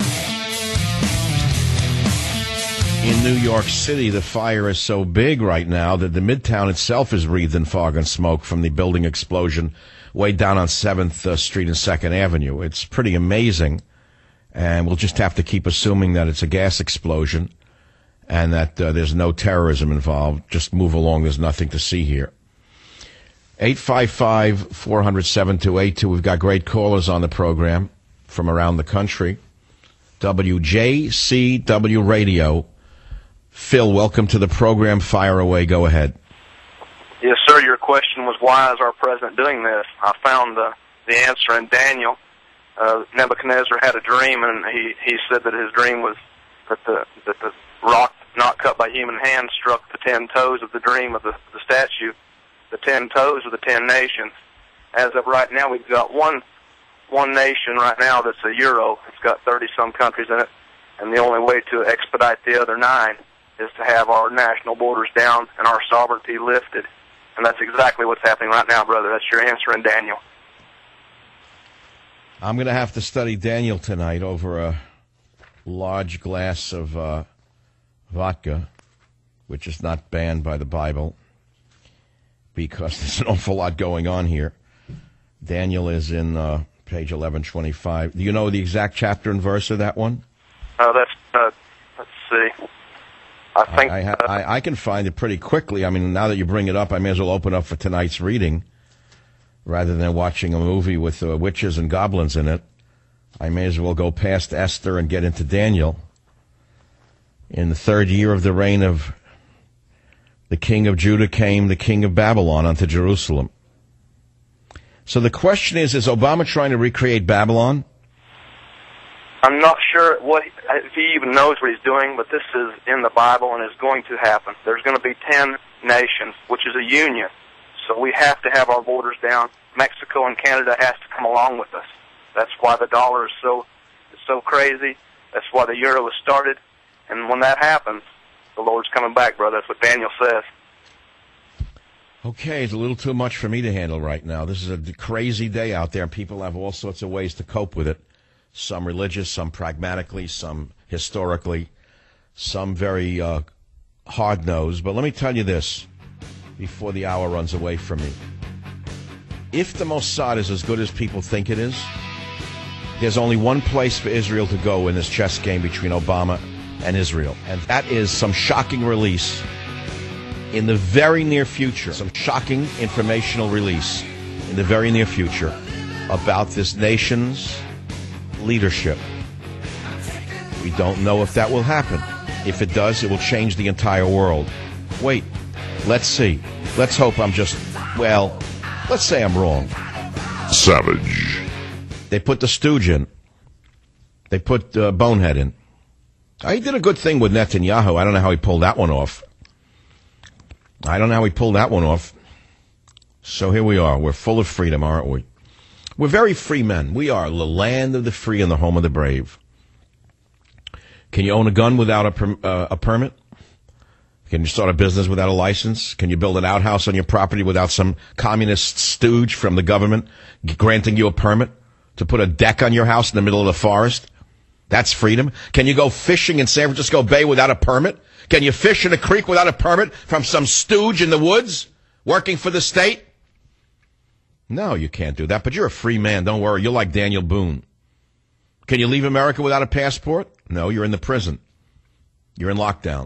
In New York City, the fire is so big right now that the Midtown itself is wreathed in fog and smoke from the building explosion way down on seventh uh, Street and second Avenue. It's pretty amazing, and we'll just have to keep assuming that it's a gas explosion and that uh, there's no terrorism involved. Just move along. There's nothing to see here. eight five five, four hundred, seven two eight two. We've got great callers on the program from around the country. W J C W Radio. Phil, welcome to the program. Fire away. Go ahead. Yes, sir. Your question was, why is our president doing this? I found the, the answer in Daniel. Uh, Nebuchadnezzar had a dream, and he, he said that his dream was that the, that the rock not cut by human hands struck the ten toes of the dream of the, the statue. The ten toes of the ten nations. As of right now, we've got one one nation right now that's a euro. It's got thirty-some countries in it, and the only way to expedite the other nine is to have our national borders down and our sovereignty lifted. And that's exactly what's happening right now, brother. That's your answer in Daniel. I'm going to have to study Daniel tonight over a large glass of uh, vodka, which is not banned by the Bible, because there's an awful lot going on here. Daniel is in uh, page eleven twenty-five. Do you know the exact chapter and verse of that one? Uh, that's, uh, let's see. I think... I, I, ha- uh, I, I can find it pretty quickly. I mean, now that you bring it up, I may as well open up for tonight's reading. Rather than watching a movie with uh, witches and goblins in it, I may as well go past Esther and get into Daniel. In the third year of the reign of the king of Judah came the king of Babylon unto Jerusalem. So the question is, is Obama trying to recreate Babylon? I'm not sure what if he even knows what he's doing, but this is in the Bible and is going to happen. There's going to be ten nations, which is a union. So we have to have our borders down. Mexico and Canada has to come along with us. That's why the dollar is so is so crazy. That's why the euro was started. And when that happens, the Lord's coming back, brother. That's what Daniel says. Okay, it's a little too much for me to handle right now. This is a crazy day out there, and people have all sorts of ways to cope with it. Some religious, some pragmatically, some historically, some very uh, hard-nosed. But let me tell you this before the hour runs away from me. If the Mossad is as good as people think it is, there's only one place for Israel to go in this chess game between Obama and Israel, and that is some shocking release in the very near future, some shocking informational release in the very near future about this nation's leadership. We don't know if that will happen. If it does, it will change the entire world. Wait, let's see. Let's hope I'm just, well, let's say I'm wrong. Savage. They put the stooge in. They put uh, Bonehead in. He did a good thing with Netanyahu. I don't know how he pulled that one off. I don't know how he pulled that one off. So here we are. We're full of freedom, aren't we? We're very free men. We are the land of the free and the home of the brave. Can you own a gun without a, per, uh, a permit? Can you start a business without a license? Can you build an outhouse on your property without some communist stooge from the government granting you a permit to put a deck on your house in the middle of the forest? That's freedom. Can you go fishing in San Francisco Bay without a permit? Can you fish in a creek without a permit from some stooge in the woods working for the state? No, you can't do that, but you're a free man. Don't worry. You're like Daniel Boone. Can you leave America without a passport? No, you're in the prison. You're in lockdown.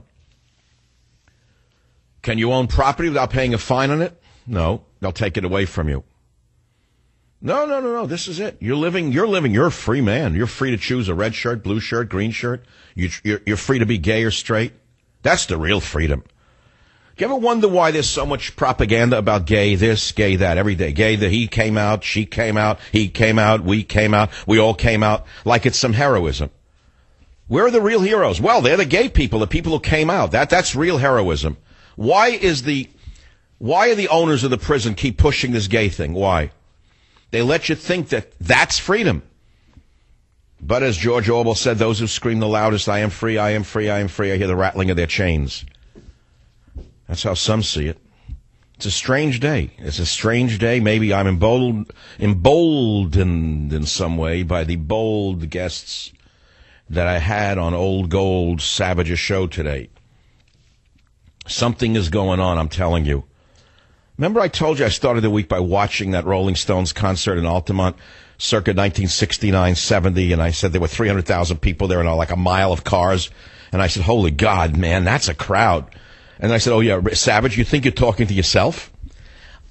Can you own property without paying a fine on it? No, they'll take it away from you. No, no, no, no, this is it. You're living, you're living, you're a free man. You're free to choose a red shirt, blue shirt, green shirt. You, you're, you're free to be gay or straight. That's the real freedom. Do you ever wonder why there's so much propaganda about gay this, gay that, every day? Gay that he came out, she came out, he came out, we came out, we all came out, like it's some heroism. Where are the real heroes? Well, they're the gay people, the people who came out. That That's real heroism. Why is the, why are the owners of the prison keep pushing this gay thing? Why? They let you think that that's freedom. But as George Orwell said, those who scream the loudest, I am free, I am free, I am free, I hear the rattling of their chains. That's how some see it. It's a strange day. It's a strange day. Maybe I'm emboldened, emboldened in some way by the bold guests that I had on Old Gold Savage's show today. Something is going on, I'm telling you. Remember I told you I started the week by watching that Rolling Stones concert in Altamont circa nineteen sixty-nine seventy, and I said there were three hundred thousand people there and like a mile of cars. And I said, holy God, man, that's a crowd. And I said, oh, yeah, Savage, you think you're talking to yourself?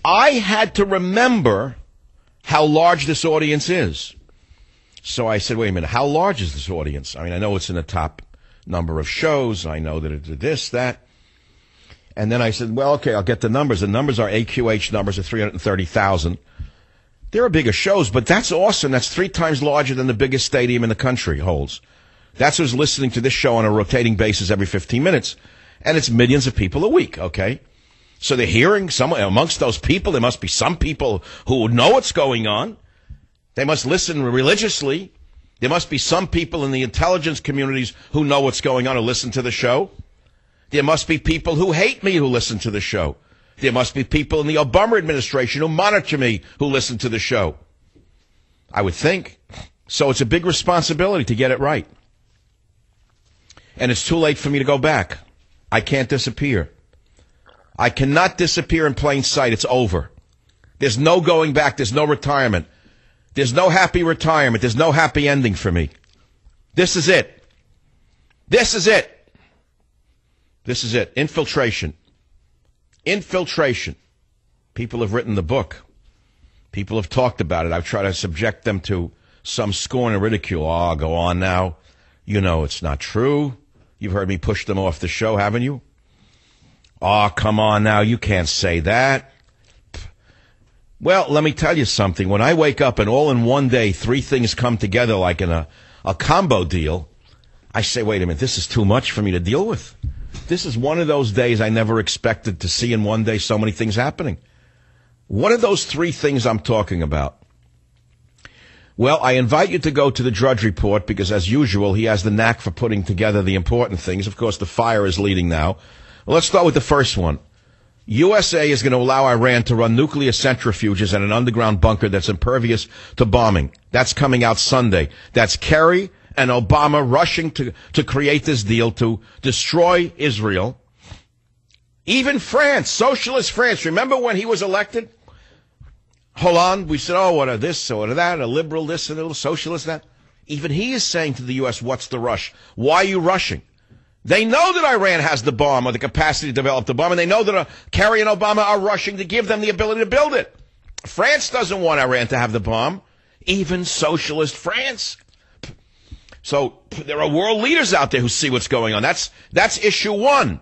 I had to remember how large this audience is. So I said, wait a minute, how large is this audience? I mean, I know it's in the top number of shows. I know that it's this, that. And then I said, well, okay, I'll get the numbers. The numbers are A Q H numbers of three hundred thirty thousand. There are bigger shows, but that's awesome. That's three times larger than the biggest stadium in the country holds. That's who's listening to this show on a rotating basis every fifteen minutes. And it's millions of people a week, okay? So they're hearing some, amongst those people, there must be some people who know what's going on. They must listen religiously. There must be some people in the intelligence communities who know what's going on, who listen to the show. There must be people who hate me who listen to the show. There must be people in the Obama administration who monitor me who listen to the show. I would think. So it's a big responsibility to get it right. And it's too late for me to go back. I can't disappear. I cannot disappear in plain sight. It's over. There's no going back. There's no retirement. There's no happy retirement. There's no happy ending for me. This is it. This is it. This is it. Infiltration. Infiltration. People have written the book. People have talked about it. I've tried to subject them to some scorn and ridicule. Oh, go on now. You know it's not true. You've heard me push them off the show, haven't you? Oh, come on now. You can't say that. Well, let me tell you something. When I wake up and all in one day three things come together like in a, a combo deal, I say, wait a minute, this is too much for me to deal with. This is one of those days I never expected to see in one day so many things happening. What are those three things I'm talking about? Well, I invite you to go to the Drudge Report because, as usual, he has the knack for putting together the important things. Of course, the fire is leading now. Well, let's start with the first one. U S A is going to allow Iran to run nuclear centrifuges in an underground bunker that's impervious to bombing. That's coming out Sunday. That's Kerry and Obama rushing to, to create this deal to destroy Israel. Even France, socialist France. Remember when he was elected? Hollande, we said, oh, what are this, what are that, a liberal this and a little socialist that. Even he is saying to the U S, what's the rush? Why are you rushing? They know that Iran has the bomb or the capacity to develop the bomb, and they know that uh, Kerry and Obama are rushing to give them the ability to build it. France doesn't want Iran to have the bomb, even socialist France. So there are world leaders out there who see what's going on. That's, that's issue one.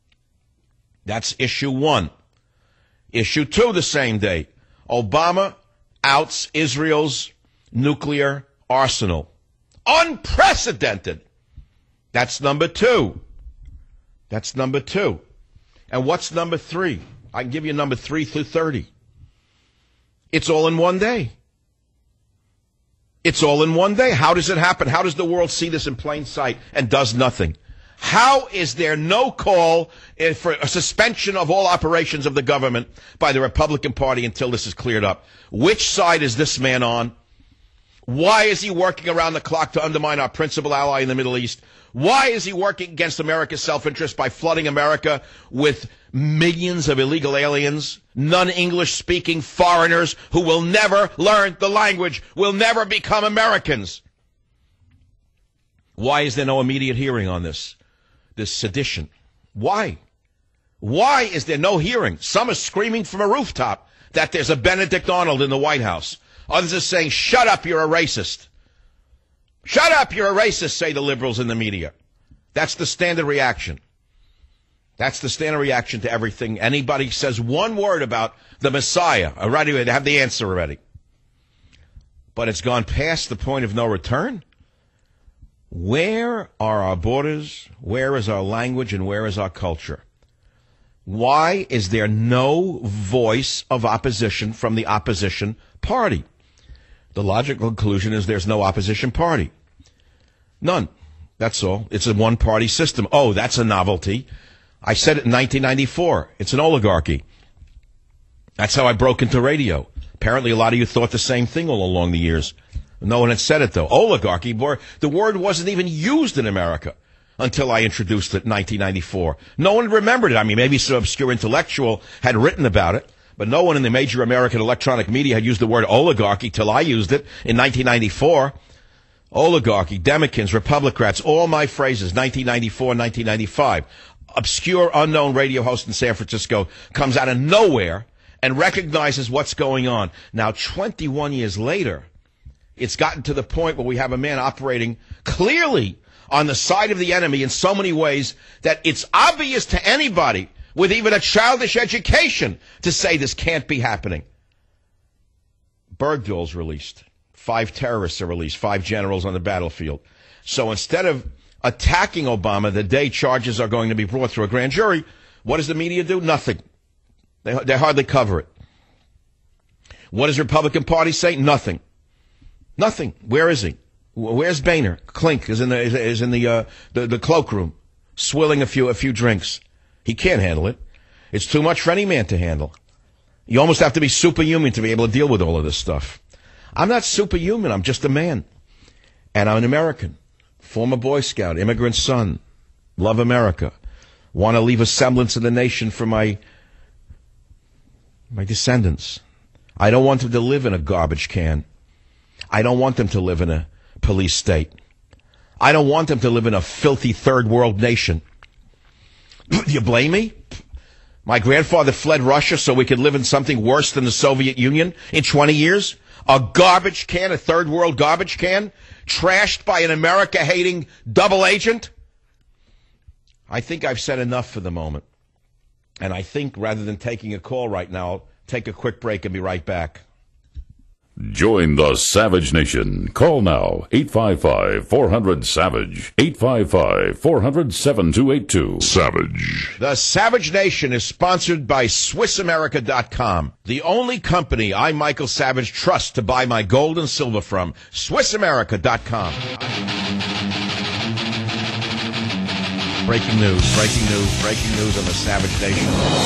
That's issue one. Issue two the same day. Obama outs Israel's nuclear arsenal. Unprecedented. That's number two. That's number two. And what's number three? I can give you number three through thirty. It's all in one day. It's all in one day. How does it happen? How does the world see this in plain sight and does nothing? How is there no call for a suspension of all operations of the government by the Republican Party until this is cleared up? Which side is this man on? Why is he working around the clock to undermine our principal ally in the Middle East? Why is he working against America's self-interest by flooding America with millions of illegal aliens, non-English speaking foreigners who will never learn the language, will never become Americans? Why is there no immediate hearing on this? This sedition. Why? Why is there no hearing? Some are screaming from a rooftop that there's a Benedict Arnold in the White House. Others are saying, shut up, you're a racist. Shut up, you're a racist, say the liberals in the media. That's the standard reaction. That's the standard reaction to everything. Anybody says one word about the Messiah, already they have the answer already. But it's gone past the point of no return. Where are our borders? Where is our language? And where is our culture? Why is there no voice of opposition from the opposition party? The logical conclusion is there's no opposition party. None. That's all. It's a one-party system. Oh, that's a novelty. I said it in nineteen ninety-four. It's an oligarchy. That's how I broke into radio. Apparently a lot of you thought the same thing all along the years. No one had said it, though. Oligarchy, the word wasn't even used in America until I introduced it in nineteen ninety-four. No one remembered it. I mean, maybe some obscure intellectual had written about it, but no one in the major American electronic media had used the word oligarchy till I used it in nineteen ninety-four. Oligarchy, Democrats, Republicans, all my phrases, nineteen ninety-four, nineteen ninety-five. Obscure, unknown radio host in San Francisco comes out of nowhere and recognizes what's going on. Now, twenty-one years later, it's gotten to the point where we have a man operating clearly on the side of the enemy in so many ways that it's obvious to anybody with even a childish education to say this can't be happening. Bergdahl's released. Five terrorists are released. Five generals on the battlefield. So instead of attacking Obama the day charges are going to be brought through a grand jury, what does the media do? Nothing. They, they hardly cover it. What does the Republican Party say? Nothing. Nothing. Where is he? Where's Boehner? Klink is in the is, is in the, uh, the the cloakroom, swilling a few a few drinks. He can't handle it. It's too much for any man to handle. You almost have to be superhuman to be able to deal with all of this stuff. I'm not superhuman. I'm just a man, and I'm an American, former Boy Scout, immigrant son, love America, want to leave a semblance of the nation for my my descendants. I don't want them to live in a garbage can. I don't want them to live in a police state. I don't want them to live in a filthy third world nation. Do you blame me? My grandfather fled Russia so we could live in something worse than the Soviet Union in twenty years? A garbage can, a third world garbage can, trashed by an America-hating double agent? I think I've said enough for the moment. And I think rather than taking a call right now, I'll take a quick break and be right back. Join the Savage Nation. Call now, eight five five, four hundred, SAVAGE, eight five five, four hundred, seven two eight two. Savage. The Savage Nation is sponsored by Swiss America dot com, the only company I, Michael Savage, trust to buy my gold and silver from. Swiss America dot com. Breaking news, breaking news, breaking news on the Savage Nation.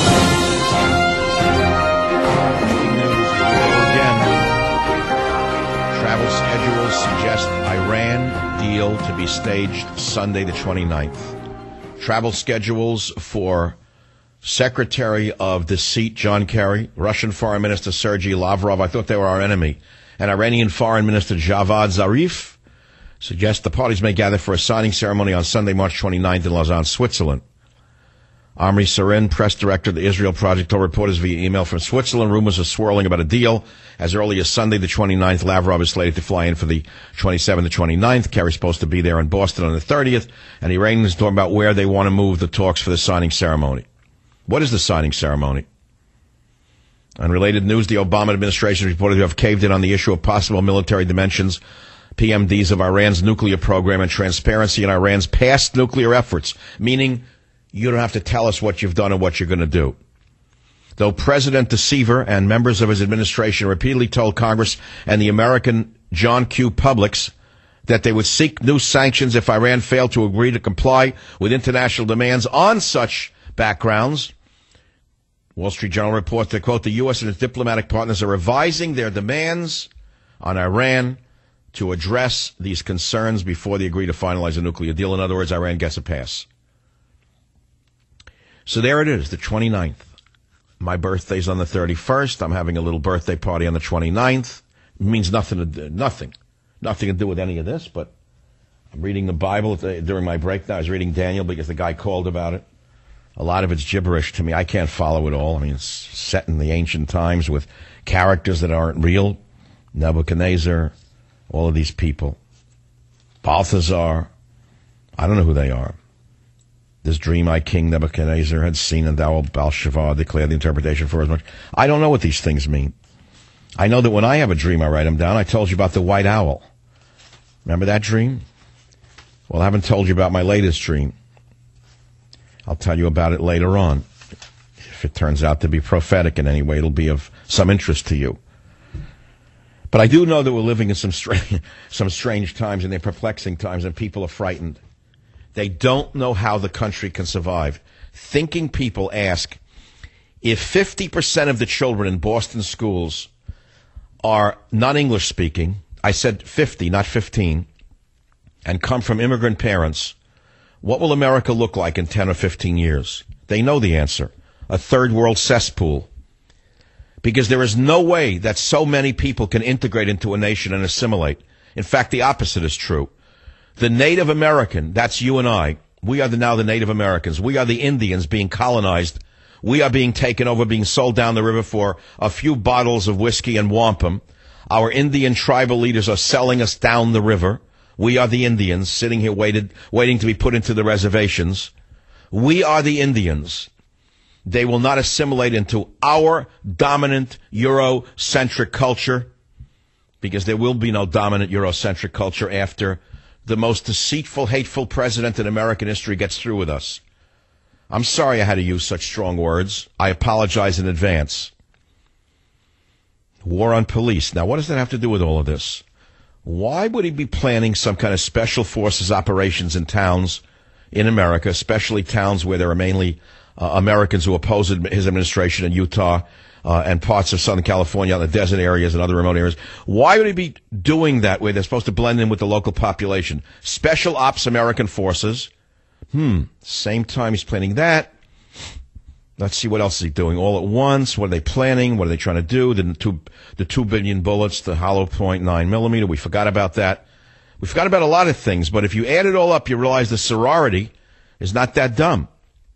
Breaking news, here we go again. Travel schedules suggest Iran deal to be staged Sunday the twenty-ninth. Travel schedules for Secretary of Deceit John Kerry, Russian Foreign Minister Sergei Lavrov, I thought they were our enemy, and Iranian Foreign Minister Javad Zarif suggest the parties may gather for a signing ceremony on Sunday, March twenty-ninth in Lausanne, Switzerland. Omri Sarin, press director of the Israel Project, told reporters via email from Switzerland rumors are swirling about a deal. As early as Sunday the twenty-ninth, Lavrov is slated to fly in for the twenty-seventh to twenty-ninth. Kerry's supposed to be there in Boston on the thirtieth, and the Iranians talking about where they want to move the talks for the signing ceremony. What is the signing ceremony? Unrelated news, the Obama administration is reported to have caved in on the issue of possible military dimensions, P M Ds of Iran's nuclear program, and transparency in Iran's past nuclear efforts, meaning you don't have to tell us what you've done or what you're going to do. Though President Deceiver and members of his administration repeatedly told Congress and the American John Q. Publics that they would seek new sanctions if Iran failed to agree to comply with international demands on such backgrounds, Wall Street Journal reports that, quote, the U S and its diplomatic partners are revising their demands on Iran to address these concerns before they agree to finalize a nuclear deal. In other words, Iran gets a pass. So there it is, the twenty-ninth. My birthday's on the thirty-first. I'm having a little birthday party on the twenty-ninth. It means nothing to do, nothing. Nothing to do with any of this, but I'm reading the Bible during my break now. I was reading Daniel because the guy called about it. A lot of it's gibberish to me. I can't follow it all. I mean, it's set in the ancient times with characters that aren't real. Nebuchadnezzar, all of these people. Balthazar. I don't know who they are. This dream I, King Nebuchadnezzar, had seen, and thou, O Belshazzar, declared the interpretation for as much. I don't know what these things mean. I know that when I have a dream, I write them down. I told you about the white owl. Remember that dream? Well, I haven't told you about my latest dream. I'll tell you about it later on. If it turns out to be prophetic in any way, it'll be of some interest to you. But I do know that we're living in some strange, some strange times, and they're perplexing times, and people are frightened. They don't know how the country can survive. Thinking people ask, if fifty percent of the children in Boston schools are not English speaking, I said fifty, not fifteen, and come from immigrant parents, what will America look like in ten or fifteen years? They know the answer. A third world cesspool. Because there is no way that so many people can integrate into a nation and assimilate. In fact, the opposite is true. The Native American, that's you and I. We are the, now the Native Americans. We are the Indians being colonized We are being taken over, being sold down the river for a few bottles of whiskey and wampum. Our Indian tribal leaders are selling us down the river. We are the Indians sitting here waited, waiting to be put into the reservations. We are the Indians. They will not assimilate into our dominant Eurocentric culture, because there will be no dominant Eurocentric culture after the most deceitful, hateful president in American history gets through with us. I'm sorry I had to use such strong words. I apologize in advance. War on police. Now, what does that have to do with all of this? Why would he be planning some kind of special forces operations in towns in America, especially towns where there are mainly uh, Americans who oppose his administration in Utah uh, and parts of Southern California, the desert areas and other remote areas? Why would he be doing that where they're supposed to blend in with the local population? Special Ops American forces. Hmm. Same time he's planning that. Let's see, what else is he doing all at once? What are they planning? What are they trying to do? The two, the two billion bullets, the hollow point nine millimeter. We forgot about that. We forgot about a lot of things, but if you add it all up, you realize the sorority is not that dumb.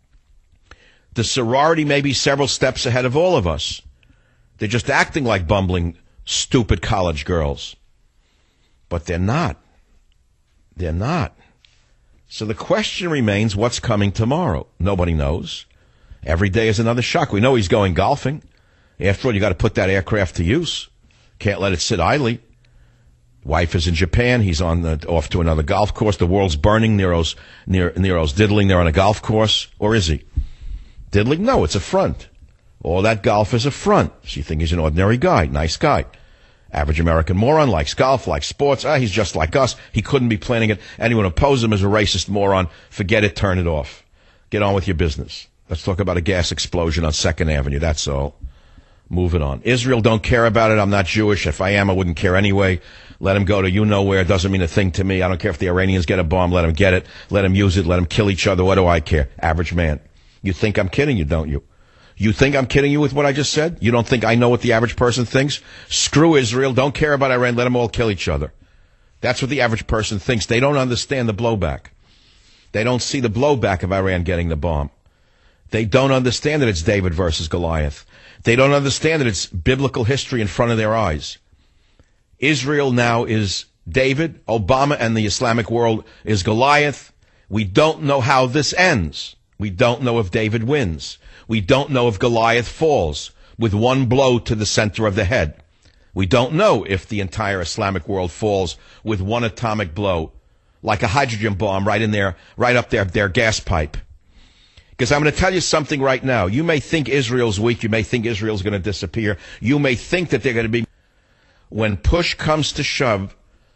The sorority may be several steps ahead of all of us. They're just acting like bumbling, stupid college girls. But they're not. They're not. So the question remains, what's coming tomorrow? Nobody knows. Every day is another shock. We know he's going golfing. After all, you got to put that aircraft to use. Can't let it sit idly. Wife is in Japan. He's on the, off to another golf course. The world's burning. Nero's, Nero, Nero's diddling there on a golf course. Or is he? Diddling? No, it's a front. All that golf is a front. So you think he's an ordinary guy. Nice guy. Average American moron, likes golf, likes sports. Ah, he's just like us. He couldn't be planning it. Anyone who opposes him is a racist moron. Forget it. Turn it off. Get on with your business. Let's talk about a gas explosion on Second Avenue. That's all. Moving on. Israel, don't care about it. I'm not Jewish. If I am, I wouldn't care anyway. Let him go to you-know-where. It doesn't mean a thing to me. I don't care if the Iranians get a bomb. Let them get it. Let them use it. Let them kill each other. What do I care? Average man. You think I'm kidding you, don't you? You think I'm kidding you with what I just said? You don't think I know what the average person thinks? Screw Israel. Don't care about Iran. Let them all kill each other. That's what the average person thinks. They don't understand the blowback. They don't see the blowback of Iran getting the bomb. They don't understand that it's David versus Goliath. They don't understand that it's biblical history in front of their eyes. Israel now is David. Obama and the Islamic world is Goliath. We don't know how this ends. We don't know if David wins. We don't know if Goliath falls with one blow to the center of the head. We don't know if the entire Islamic world falls with one atomic blow, like a hydrogen bomb right in there, right up their, their gas pipe. Because I'm going to tell you something right now. You may think Israel's weak. You may think Israel's going to disappear. You may think that they're going to be... When push comes to shove,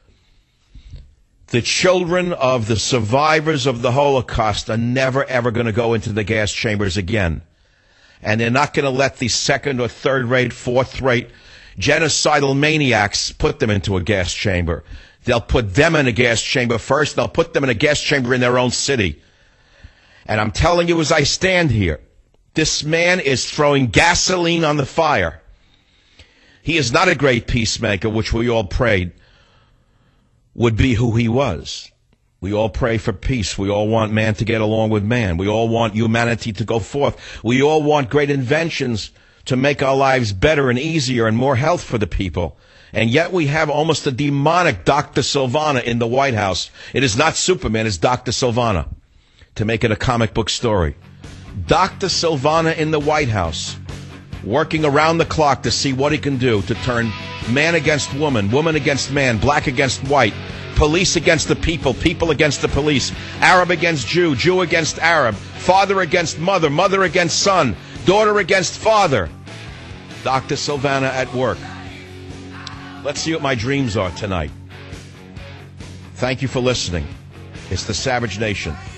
the children of the survivors of the Holocaust are never, ever going to go into the gas chambers again. And they're not going to let these second or third-rate, fourth-rate genocidal maniacs put them into a gas chamber. They'll put them in a gas chamber first. They'll put them in a gas chamber in their own city. And I'm telling you as I stand here, this man is throwing gasoline on the fire. He is not a great peacemaker, which we all prayed would be who he was. We all pray for peace. We all want man to get along with man. We all want humanity to go forth. We all want great inventions to make our lives better and easier and more health for the people. And yet we have almost a demonic Doctor Silvana in the White House. It is not Superman, it's Doctor Silvana, to make it a comic book story. Doctor Silvana in the White House, working around the clock to see what he can do to turn man against woman, woman against man, black against white, police against the people, people against the police, Arab against Jew, Jew against Arab, father against mother, mother against son, daughter against father. Doctor Silvana at work. Let's see what my dreams are tonight. Thank you for listening. It's the Savage Nation.